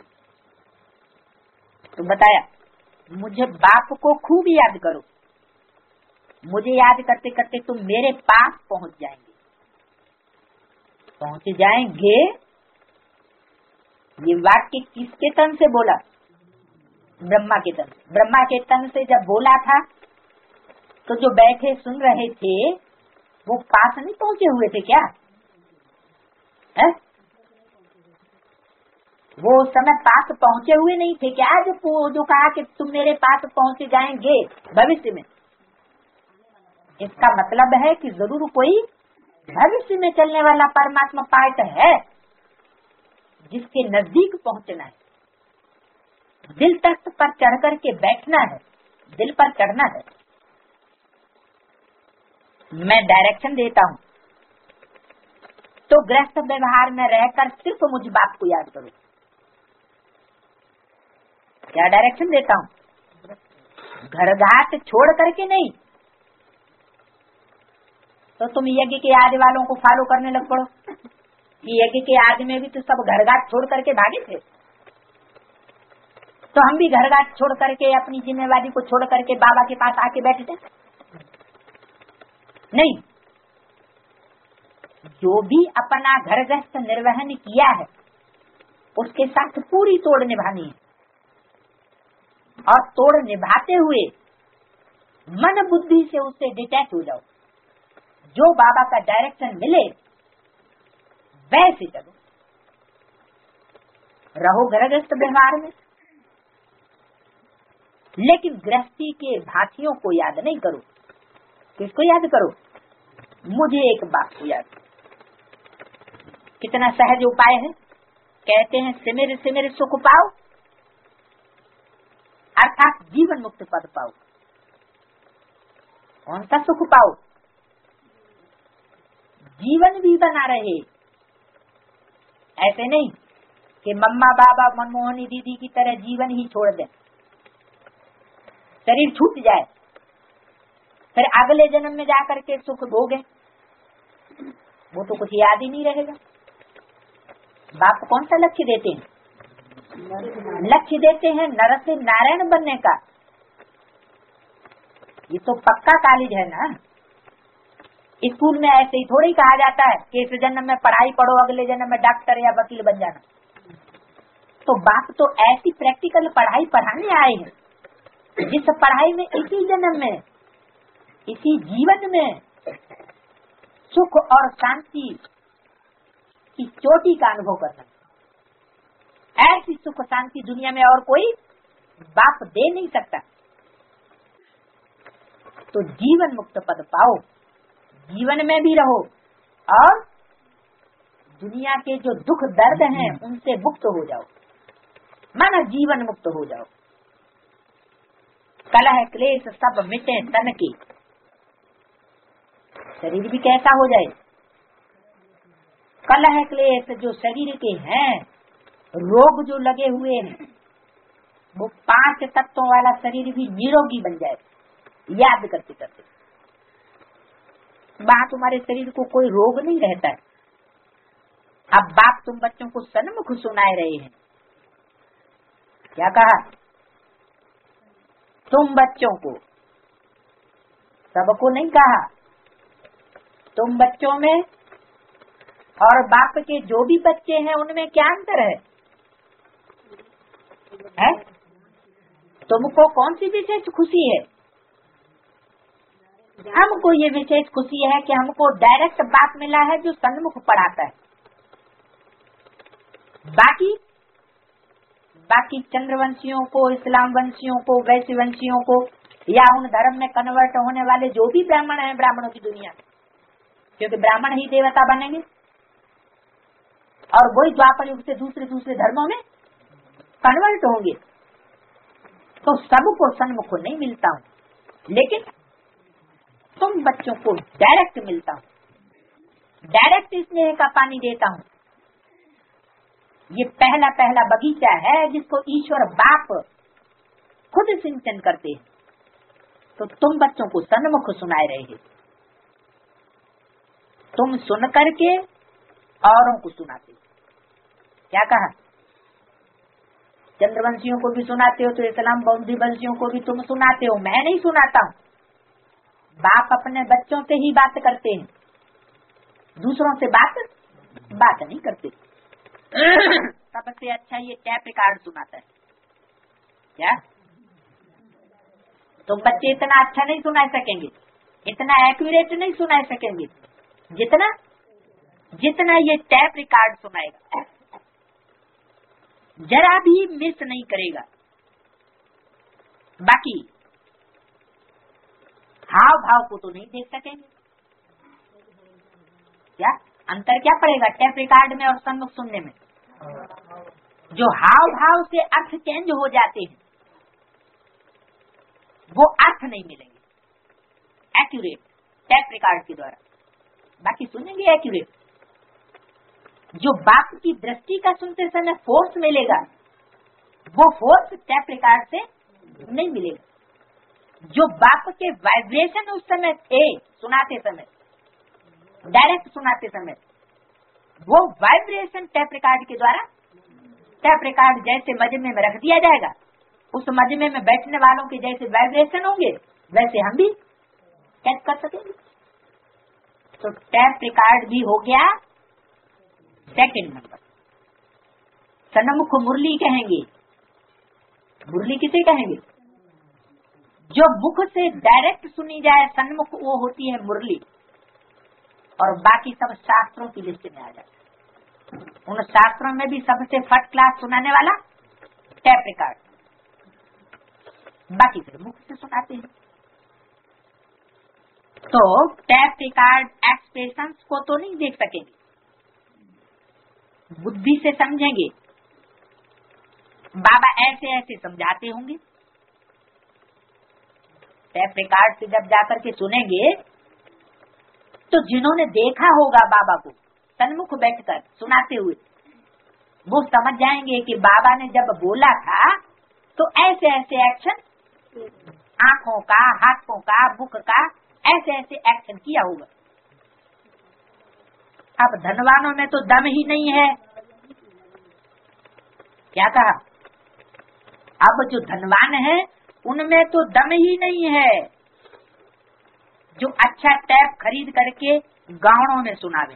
तो बताया मुझे बाप को खूब याद करो, मुझे याद करते करते तुम मेरे पास पहुंच जाएंगे। पहुंच जाएंगे ये वाक्य किसके तन से बोला? ब्रह्मा के तन से। ब्रह्मा के तन से जब बोला था तो जो बैठे सुन रहे थे वो पास नहीं पहुंचे हुए थे क्या? है? वो उस समय पास पहुंचे हुए नहीं थे क्या? जो कहा कि तुम मेरे पास पहुंच जाएंगे भविष्य में। इसका मतलब है कि जरूर कोई भविष्य में चलने वाला परमात्मा पार्ट है जिसके नजदीक पहुंचना है। दिल तख्त पर चढ़ करके बैठना है, दिल पर चढ़ना है। मैं डायरेक्शन देता हूँ तो गृहस्थ व्यवहार में रहकर सिर्फ मुझ बाप को याद करो। क्या डायरेक्शन देता हूँ? घर घाट छोड़ करके नहीं। तो तुम यज्ञ के आदि वालों को फॉलो करने लग पड़ो कि यज्ञ के आदि में भी तो सब घर घाट छोड़ करके भागे थे, तो हम भी घर घाट छोड़ करके अपनी जिम्मेवारी को छोड़ करके बाबा के पास आके बैठते नहीं। जो भी अपना घर गृहस्थ निर्वहन किया है उसके साथ पूरी तोड़ निभानी है, और तोड़ निभाते हुए मन बुद्धि से उससे डिटैच हो जाओ। जो बाबा का डायरेक्शन मिले वैसे चलो, रहो गृहस्थ व्यवहार में, लेकिन गृहस्थी के भातियों को याद नहीं करो। किसको याद करो? मुझे एक बात को याद। कितना सहज उपाय है। कहते हैं सिमिर सिमिर सुख पाओ, अर्थात जीवन मुक्त पद पाओ। कौन सा सुख पाओ? जीवन भी बना रहे। ऐसे नहीं कि मम्मा बाबा मनमोहनी दीदी की तरह जीवन ही छोड़ दें, शरीर छूट जाए, फिर अगले जन्म में जाकर के सुख भोगे, वो तो कुछ याद ही नहीं रहेगा। बाप कौन सा लक्ष्य देते हैं? लक्ष्य देते हैं नर से नारायण बनने का। ये तो पक्का कॉलेज है ना। स्कूल में ऐसे ही थोड़ी कहा जाता है कि इस जन्म में पढ़ाई पढ़ो, अगले जन्म में डॉक्टर या वकील बन जाना। तो बाप तो ऐसी प्रैक्टिकल पढ़ाई पढ़ाने आए हैं जिस पढ़ाई में इसी जन्म में, इसी जीवन में सुख और शांति की चोटी का अनुभव करना। ऐसी सुख शांति दुनिया में और कोई बाप दे नहीं सकता। तो जीवन मुक्त पद पाओ, जीवन में भी रहो और दुनिया के जो दुख दर्द हैं उनसे मुक्त हो जाओ, माना जीवन मुक्त हो जाओ। कलह क्लेश सब मिटे तन की। शरीर भी कैसा हो जाए? कलह क्लेश जो शरीर के हैं, रोग जो लगे हुए हैं, वो 5 तत्वों वाला शरीर भी निरोगी बन जाए। याद करते करते वहां तुम्हारे शरीर को कोई रोग नहीं रहता है। अब बाप तुम बच्चों को सन्मुख सुनाए रहे हैं। क्या कहा? तुम बच्चों को सबको नहीं कहा। तुम बच्चों में और बाप के जो भी बच्चे हैं उनमें क्या अंतर है? तुमको कौन सी विशेष खुशी है? हमको ये विशेष खुशी है कि हमको डायरेक्ट बाप मिला है जो सन्मुख पढ़ाता है। बाकी चंद्रवंशियों को, इस्लाम वंशियों को, वैश्य वंशियों को या उन धर्म में कन्वर्ट होने वाले जो भी ब्राह्मण हैं, ब्राह्मणों की दुनिया, क्योंकि ब्राह्मण ही देवता बनेंगे और वही द्वापर युग से दूसरे धर्मों में कन्वर्ट होंगे, तो सबको सन्मुख नहीं मिलता हूँ, लेकिन तुम बच्चों को डायरेक्ट मिलता हूँ, डायरेक्ट स्नेह का पानी देता हूँ। ये पहला बगीचा है जिसको ईश्वर बाप खुद सिंचन करते हैं, तो तुम बच्चों को सन्मुख सुनाए रहे हैं। तुम सुन करके औरों को सुनाते। क्या कहा? चंद्रवंशियों को भी सुनाते हो तो इस्लाम बौद्ध वंशियों को भी तुम सुनाते हो, मैं नहीं सुनाता हूँ। बाप अपने बच्चों से ही बात करते हैं, दूसरों से बात नहीं करते। सबसे अच्छा ये टैप रिकॉर्ड सुनाता है। क्या तो बच्चे इतना अच्छा नहीं सुना सकेंगे, इतना एक्यूरेट नहीं सुना सकेंगे जितना ये टैप रिकॉर्ड सुनाएगा, जरा भी मिस नहीं करेगा। बाकी हाव भाव को तो नहीं देख सकेंगे। क्या अंतर क्या पड़ेगा टैप रिकॉर्ड में और सन्मुख सुनने में? जो हाव भाव से अर्थ चेंज हो जाते हैं वो अर्थ नहीं मिलेंगे एक्यूरेट टैप रिकॉर्ड के द्वारा, बाकी सुनेंगे एक्यूरेट। जो बाप की दृष्टि का सुनते समय फोर्स मिलेगा वो फोर्स टैप रिकॉर्ड से नहीं मिलेगा। जो बाप के वाइब्रेशन उस समय थे सुनाते समय, डायरेक्ट सुनाते समय, वो वाइब्रेशन टैप रिकॉर्ड के द्वारा, टैप रिकॉर्ड जैसे मजमे में रख दिया जाएगा, उस मजमे में बैठने वालों के जैसे वाइब्रेशन होंगे वैसे हम भी कैच कर सकेंगे। तो टैप रिकॉर्ड भी हो गया सेकंड नंबर। सन्मुख मुरली कहेंगे। मुरली किसे कहेंगे? जो मुख से डायरेक्ट सुनी जाए सन्मुख, वो होती है मुरली, और बाकी सब शास्त्रों की लिस्ट में आ जाता है। उन शास्त्रों में भी सबसे फर्स्ट क्लास सुनाने वाला टैप रिकॉर्ड, बाकी फिर मुख से सुनाते हैं। तो टैप रिकॉर्ड एक्सप्रेशंस को तो नहीं देख सकेंगे, बुद्धि से समझेंगे। बाबा ऐसे ऐसे समझाते होंगे, टैप रिकॉर्ड से जब जाकर के सुनेंगे तो जिन्होंने देखा होगा बाबा को सन्मुख बैठकर सुनाते हुए, वो समझ जाएंगे कि बाबा ने जब बोला था तो ऐसे ऐसे एक्शन, आंखों का, हाथों का, मुख का, ऐसे ऐसे एक्शन किया होगा। अब धनवानों में तो दम ही नहीं है। क्या कहा? अब जो धनवान है उनमें तो दम ही नहीं है जो अच्छा टैप खरीद करके गाँवों में सुनावे।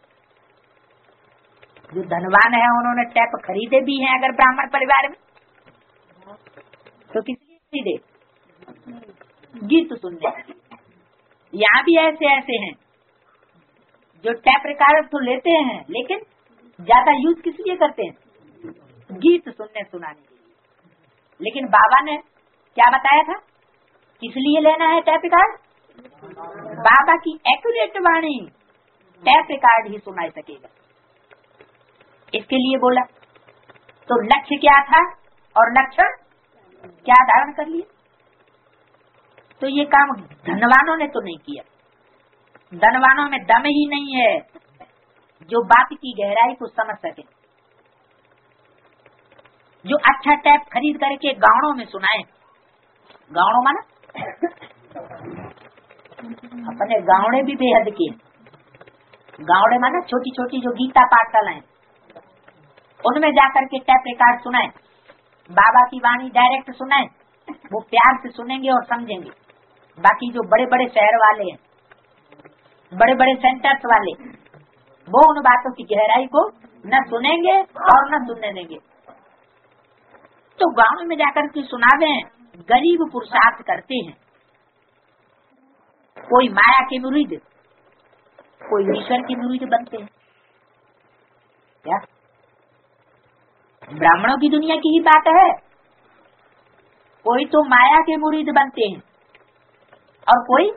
जो धनवान है उन्होंने टैप खरीदे भी हैं अगर ब्राह्मण परिवार में, तो किस लिए खरीदे? गीत सुनने। यहाँ भी ऐसे ऐसे हैं जो टैप रिकॉर्ड तो लेते हैं लेकिन ज्यादा यूज किस लिए करते हैं? गीत सुनने सुनाने के लिए। लेकिन बाबा ने क्या बताया था, किस लिए लेना है टैप रिकॉर्ड? बाबा की एक्यूरेट वाणी टैप रिकॉर्ड ही सुनाई सकेगा, इसके लिए बोला। तो लक्ष्य क्या था और लक्षण क्या धारण कर लिया? तो ये काम धनवानों ने तो नहीं किया। धनवानों में दम ही नहीं है जो बात की गहराई को समझ सके, जो अच्छा टैप खरीद करके गाँवों में सुनाए। गाँवों माना अपने गाँवड़े भी बेहद के, गाँवड़े माना छोटी छोटी जो गीता पाठशालाएं, उनमें जाकर के टैप रिकॉर्ड सुनाए, बाबा की वाणी डायरेक्ट सुनाए, वो प्यार से सुनेंगे और समझेंगे। बाकी जो बड़े बड़े शहर वाले हैं, बड़े बड़े सेंटर्स वाले, वो उन बातों की गहराई को न सुनेंगे और न सुनने देंगे। तो गांव में जाकर के सुनावे, गरीब पुरुषार्थ करते हैं, कोई माया के मुरीद, कोई ईश्वर के मुरीद बनते हैं। क्या ब्राह्मणों की दुनिया की ही बात है? कोई तो माया के मुरीद बनते हैं और कोई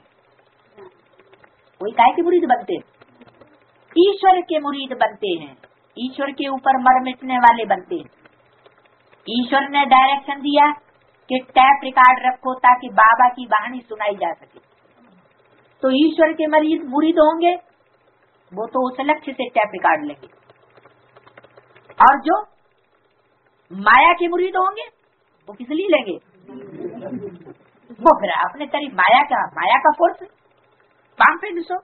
काय के मुरीद बनते हैं? ईश्वर के मुरीद बनते हैं, ईश्वर के ऊपर मर मिटने वाले बनते हैं। ईश्वर ने डायरेक्शन दिया कि टैप रिकॉर्ड रखो ताकि बाबा की वाणी सुनाई जा सके, तो ईश्वर के मुरीद होंगे, वो तो उस लक्ष्य से टैप रिकॉर्ड लेंगे। और जो माया के मुरीद होंगे वो किस लिए लेंगे? वो फिर अपने करीब माया का फोर्स पाम पे घुसो।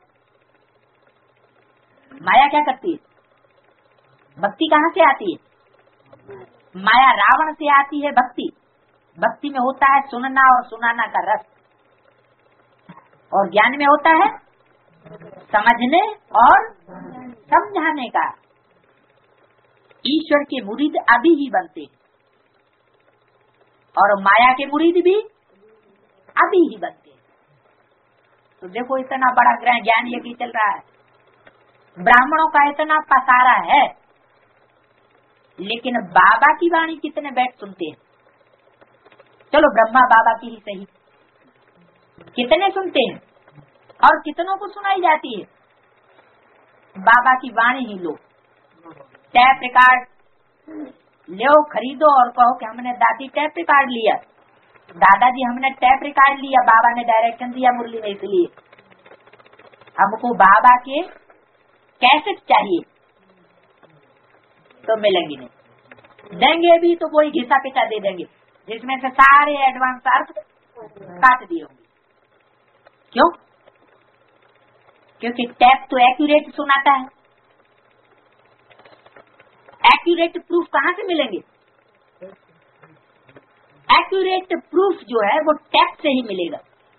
माया क्या करती है? भक्ति कहाँ से आती है? माया रावण से आती है भक्ति। भक्ति में होता है सुनना और सुनाना का रस, और ज्ञान में होता है समझने और समझाने का। ईश्वर के मुरीद अभी ही बनते हैं और माया के मुरीद भी अभी ही बनते हैं। तो देखो इतना बड़ा ज्ञान यज्ञ चल रहा है, ब्राह्मणों का इतना पसारा है, लेकिन बाबा की वाणी कितने बैठ सुनते हैं? चलो ब्रह्मा बाबा की ही सही, कितने सुनते हैं और कितनों को सुनाई जाती है? बाबा की वाणी ही लो, टैप रिकॉर्ड लो, खरीदो और कहो कि हमने दादी टैप रिकॉर्ड लिया, दादाजी हमने टैप रिकॉर्ड लिया, बाबा ने डायरेक्शन दिया मुरली में, इसलिए हमको बाबा के कैसेट चाहिए। तो मिलेंगे नहीं, देंगे भी तो कोई घिसा पिटा दे देंगे जिसमें से सारे एडवांस अर्थ काट दिए होंगे। क्यों? क्योंकि टैप तो एक्यूरेट सुनाता है। एक्यूरेट प्रूफ कहाँ से मिलेंगे? एक्यूरेट प्रूफ जो है वो टैप से ही मिलेगा।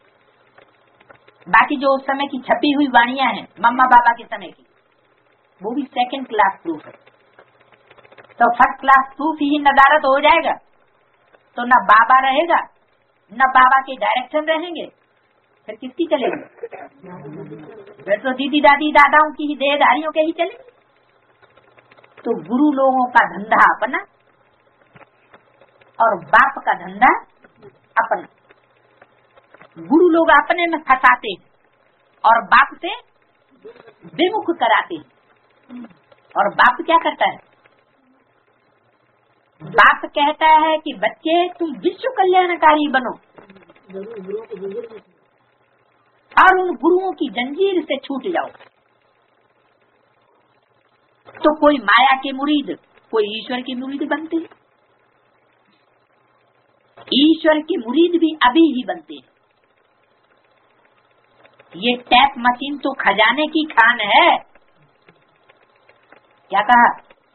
बाकी जो उस समय की छपी हुई वाणियां हैं मम्मा बाबा के समय की, वो भी सेकंड क्लास प्रूफ है। तो फर्स्ट क्लास प्रूफ ही नदारत हो जाएगा तो न बाबा रहेगा न बाबा के डायरेक्शन रहेंगे, फिर किसकी चलेगी? फिर तो दीदी दादी दादाओं की ही देहधारियों के ही चलेगी। तो गुरु लोगों का धंधा अपना और बाप का धंधा अपना। गुरु लोग अपने में फंसाते हैं और बाप से विमुख कराते हैं। और बाप क्या करता है? बाप कहता है कि बच्चे तुम विश्व कल्याणकारी बनो, और उन गुरुओं की जंजीर से छूट जाओ। तो कोई माया के मुरीद, कोई ईश्वर के मुरीद बनते हैं। ईश्वर के मुरीद भी अभी ही बनते हैं। ये टैप मशीन तो खजाने की खान है। क्या कहा?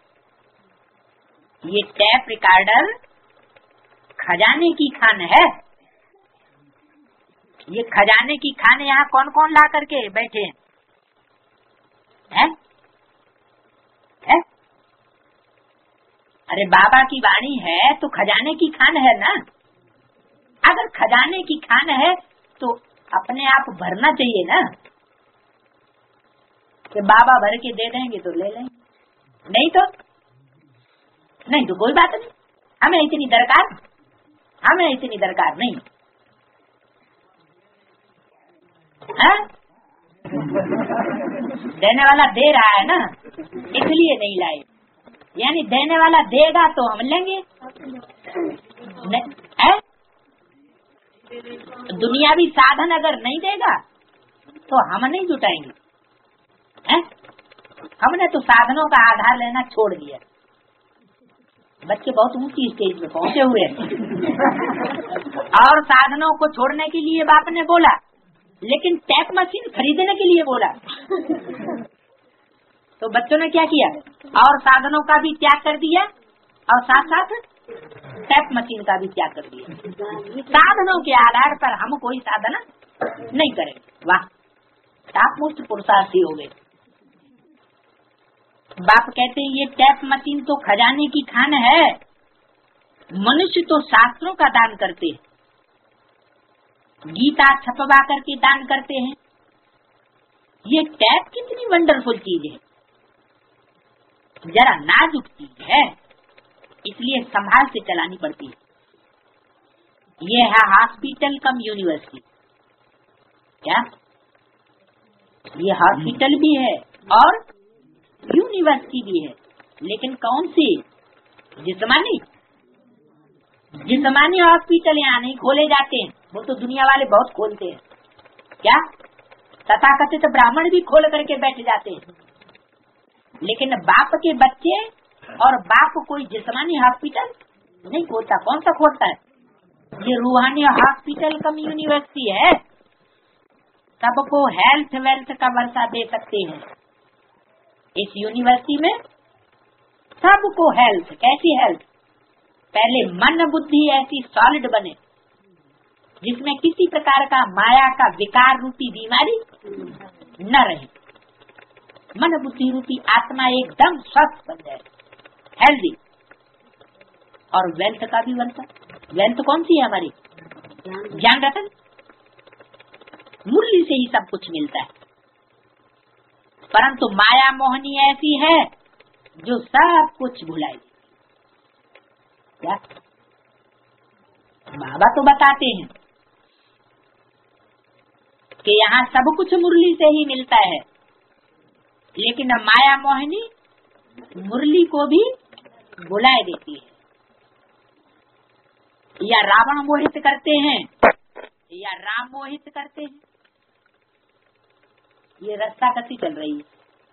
ये टैप रिकॉर्डर खजाने की खान है। ये खजाने की खान यहाँ कौन कौन ला करके बैठे हैं? है? अरे बाबा की वाणी है तो खजाने की खान है ना। अगर खजाने की खान है तो अपने आप भरना चाहिए ना, कि बाबा भर के दे देंगे तो ले लेंगे, नहीं तो कोई बात नहीं, हमें इतनी दरकार नहीं है। देने वाला दे रहा है ना, इसलिए नहीं लाए। यानी देने वाला देगा तो हम लेंगे, है? दुनियावी साधन अगर नहीं देगा तो हम नहीं जुटाएंगे, है? हमने तो साधनों का आधार लेना छोड़ दिया। बच्चे बहुत ऊंची स्टेज में पहुंचे हुए हैं और साधनों को छोड़ने के लिए बाप ने बोला, लेकिन टैप मशीन खरीदने के लिए बोला। तो बच्चों ने क्या किया? और साधनों का भी त्याग कर दिया और साथ साथ टैप मशीन का भी त्याग कर दिया। साधनों के आधार पर हम कोई साधना नहीं करेंगे। वाह, टापमुष्ट पुरुषार्थी हो गए। बाप कहते हैं ये टैप मशीन तो खजाने की खान है, मनुष्य तो शास्त्रों का दान करते हैं, गीता छपवा करके दान करते हैं। ये टैप कितनी वंडरफुल चीज है, जरा नाजुक चीज है, इसलिए संभाल से चलानी पड़ती है। ये है हॉस्पिटल कम यूनिवर्सिटी। क्या ये हॉस्पिटल भी है और यूनिवर्सिटी भी है, लेकिन कौन सी? जिस्मानी हॉस्पिटल यहाँ नहीं खोले जाते हैं, वो तो दुनिया वाले बहुत खोलते हैं। क्या तथाकथित ब्राह्मण भी खोल करके बैठ जाते हैं, लेकिन बाप के बच्चे और बाप कोई जिस्मानी हॉस्पिटल नहीं खोलता। कौन सा खोलता है? ये रूहानी हॉस्पिटल कम यूनिवर्सिटी है। सबको हेल्थ वेल्थ का वर्षा दे सकते हैं। इस यूनिवर्सिटी में सबको हेल्थ। कैसी हेल्थ? पहले मन बुद्धि ऐसी सॉलिड बने जिसमें किसी प्रकार का माया का विकार रूपी बीमारी न रहे। मन बुद्धि रूपी आत्मा एकदम स्वस्थ बन जाए, हेल्दी। और वेल्थ का भी वर्षा। वेल्थ कौन सी है हमारी? ज्ञान रतन। मुरली से ही सब कुछ मिलता है, परंतु माया मोहनी ऐसी है जो सब कुछ भुलाएगी। क्या बाबा तो बताते हैं कि यहाँ सब कुछ मुरली से ही मिलता है, लेकिन माया मोहनी मुरली को भी भुलाए देती है। या रावण मोहित करते हैं या राम मोहित करते हैं। ये रस्सा कसी चल रही है।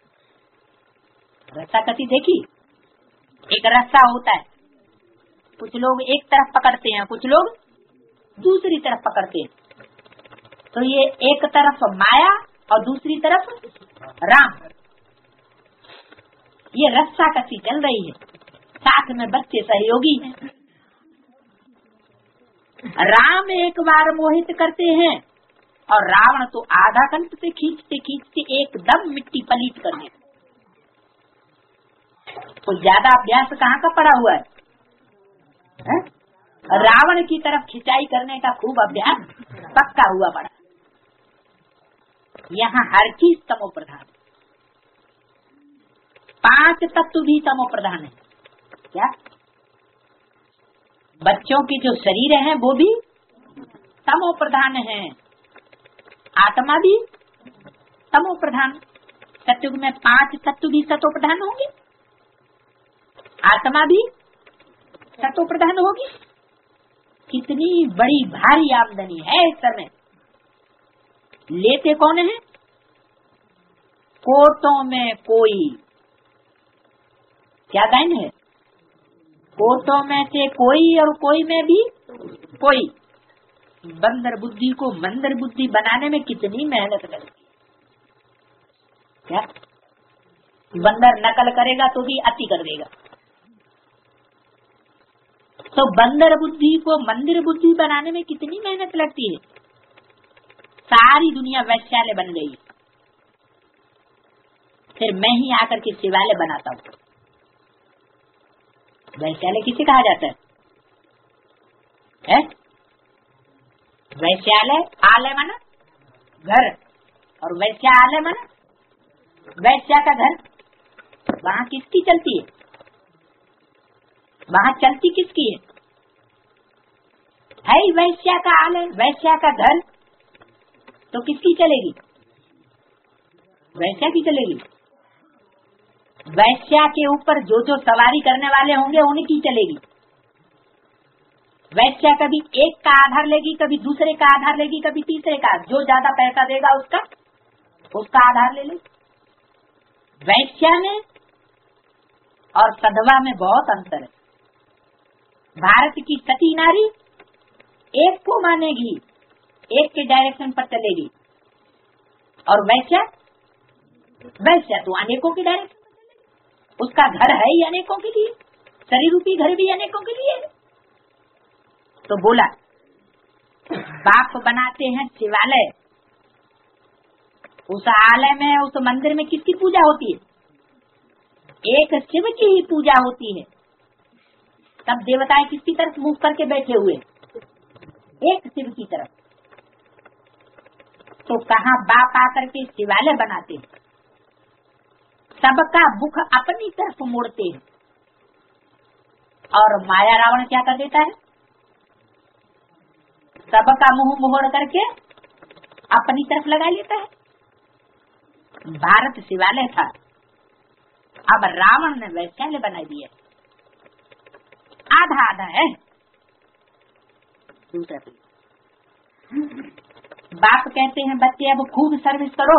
रस्सा कसी देखी? एक रस्सा होता है, कुछ लोग एक तरफ पकड़ते हैं, कुछ लोग दूसरी तरफ पकड़ते हैं। तो ये एक तरफ माया और दूसरी तरफ राम, ये रस्सा कसी चल रही है। साथ में बच्चे सहयोगी हैं। राम एक बार मोहित करते हैं और रावण तो आधा कंठ से खींचते खींचते एकदम मिट्टी पलीट कर देते। तो ज्यादा अभ्यास कहाँ का पड़ा हुआ है? रावण की तरफ खिंचाई करने का खूब अभ्यास पक्का हुआ पड़ा। यहाँ हर चीज तमो प्रधान, 5 तत्व भी तमो प्रधान है। क्या बच्चों के जो शरीर है वो भी तमो प्रधान है, आत्मा भी तमो प्रधान। सत्युग में 5 तत्व भी सतो प्रधान होंगे, आत्मा भी सतो प्रधान होगी। कितनी बड़ी भारी आमदनी है इस समय। लेते कौन है? कोटों में कोई। क्या गायन है? कोटों में से कोई और कोई में भी कोई। बंदर बुद्धि को मंदर बुद्धि बनाने में कितनी मेहनत करती। क्या बंदर नकल करेगा तो भी अति कर देगा। तो बंदर बुद्धि को मंदिर बुद्धि बनाने में कितनी मेहनत लगती है। सारी दुनिया वैश्यालय बन गई, फिर मैं ही आकर के शिवालय बनाता हूँ। वैश्यालय किसे कहा जाता है? वैश्यालय आलय माना घर, और वैश्यालय माना वैश्या का घर। वहाँ किसकी चलती है? वहाँ चलती किसकी है? वैश्या का आलय, वैश्या का घर, तो किसकी चलेगी? वैश्या की चलेगी। वैश्या के ऊपर जो जो सवारी करने वाले होंगे उनकी चलेगी। वैश्या कभी एक का आधार लेगी, कभी दूसरे का आधार लेगी, कभी तीसरे का। जो ज्यादा पैसा देगा उसका आधार ले ले। वैश्या में और सधवा में बहुत अंतर है। भारत की सती नारी एक को मानेगी, एक के डायरेक्शन पर चलेगी, और वैश्या तो अनेकों के डायरेक्शन। उसका घर है ही अनेकों के लिए। शरीर रूपी घर भी अनेकों के लिए। तो बोला बाप बनाते हैं शिवालय, उस आलय में, उस मंदिर में किसकी पूजा होती है? एक शिव की ही पूजा होती है। तब देवताएं किसकी तरफ मुंह करके बैठे हुए? एक शिव की तरफ। तो कहाँ बाप आकर के शिवालय बनाते हैं, सबका मुख अपनी तरफ मोड़ते हैं, और माया रावण क्या कर देता है? सबका मुंह मोड़ करके अपनी तरफ लगा लेता है। भारत शिवालय था, अब रावण ने वैशाल्य बना दिया, आधा आधा है। दूसरा बाप कहते हैं बच्चे अब खूब सर्विस करो।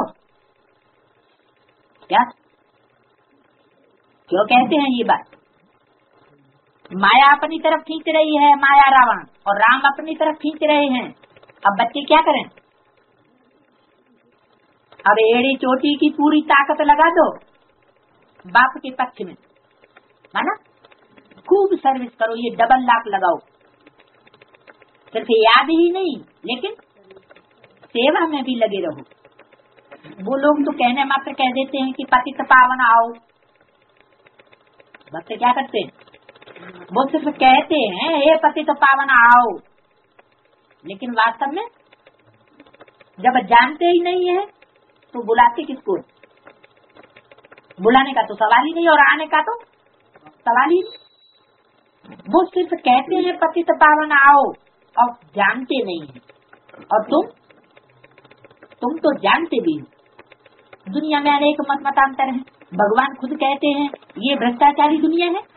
क्या क्यों कहते हैं ये बात? माया अपनी तरफ खींच रही है, माया रावण, और राम अपनी तरफ खींच रहे हैं। अब बच्चे क्या करें? अब एड़ी चोटी की पूरी ताकत लगा दो बाप के पक्ष में, माना खूब सर्विस करो, ये डबल लाख लगाओ। सिर्फ याद ही नहीं, लेकिन सेवा में भी लगे रहो। वो लोग तो कहने मात्र कह देते हैं कि पतित पावन आओ, भक्त क्या करते हैं? वो सिर्फ कहते हैं ये पतित पावन आओ, लेकिन वास्तव में जब जानते ही नहीं है तो बुलाते किसको? बुलाने का तो सवाल ही नहीं, और आने का तो सवाल ही नहीं। वो सिर्फ कहते हैं पतित पावन आओ, और जानते नहीं है। और तुम तो जानते भी हो। दुनिया में अनेक मतांतर है। भगवान खुद कहते हैं ये भ्रष्टाचारी दुनिया है।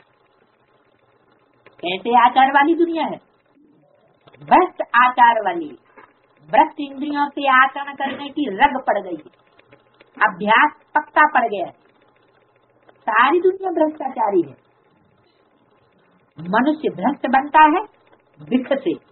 कैसे आचार वाली दुनिया है? भ्रष्ट आचार वाली, भ्रष्ट इंद्रियों से आचरण करने की रग पड़ गई, अभ्यास पक्का पड़ गया। सारी दुनिया भ्रष्टाचारी है। मनुष्य भ्रष्ट बनता है विख से,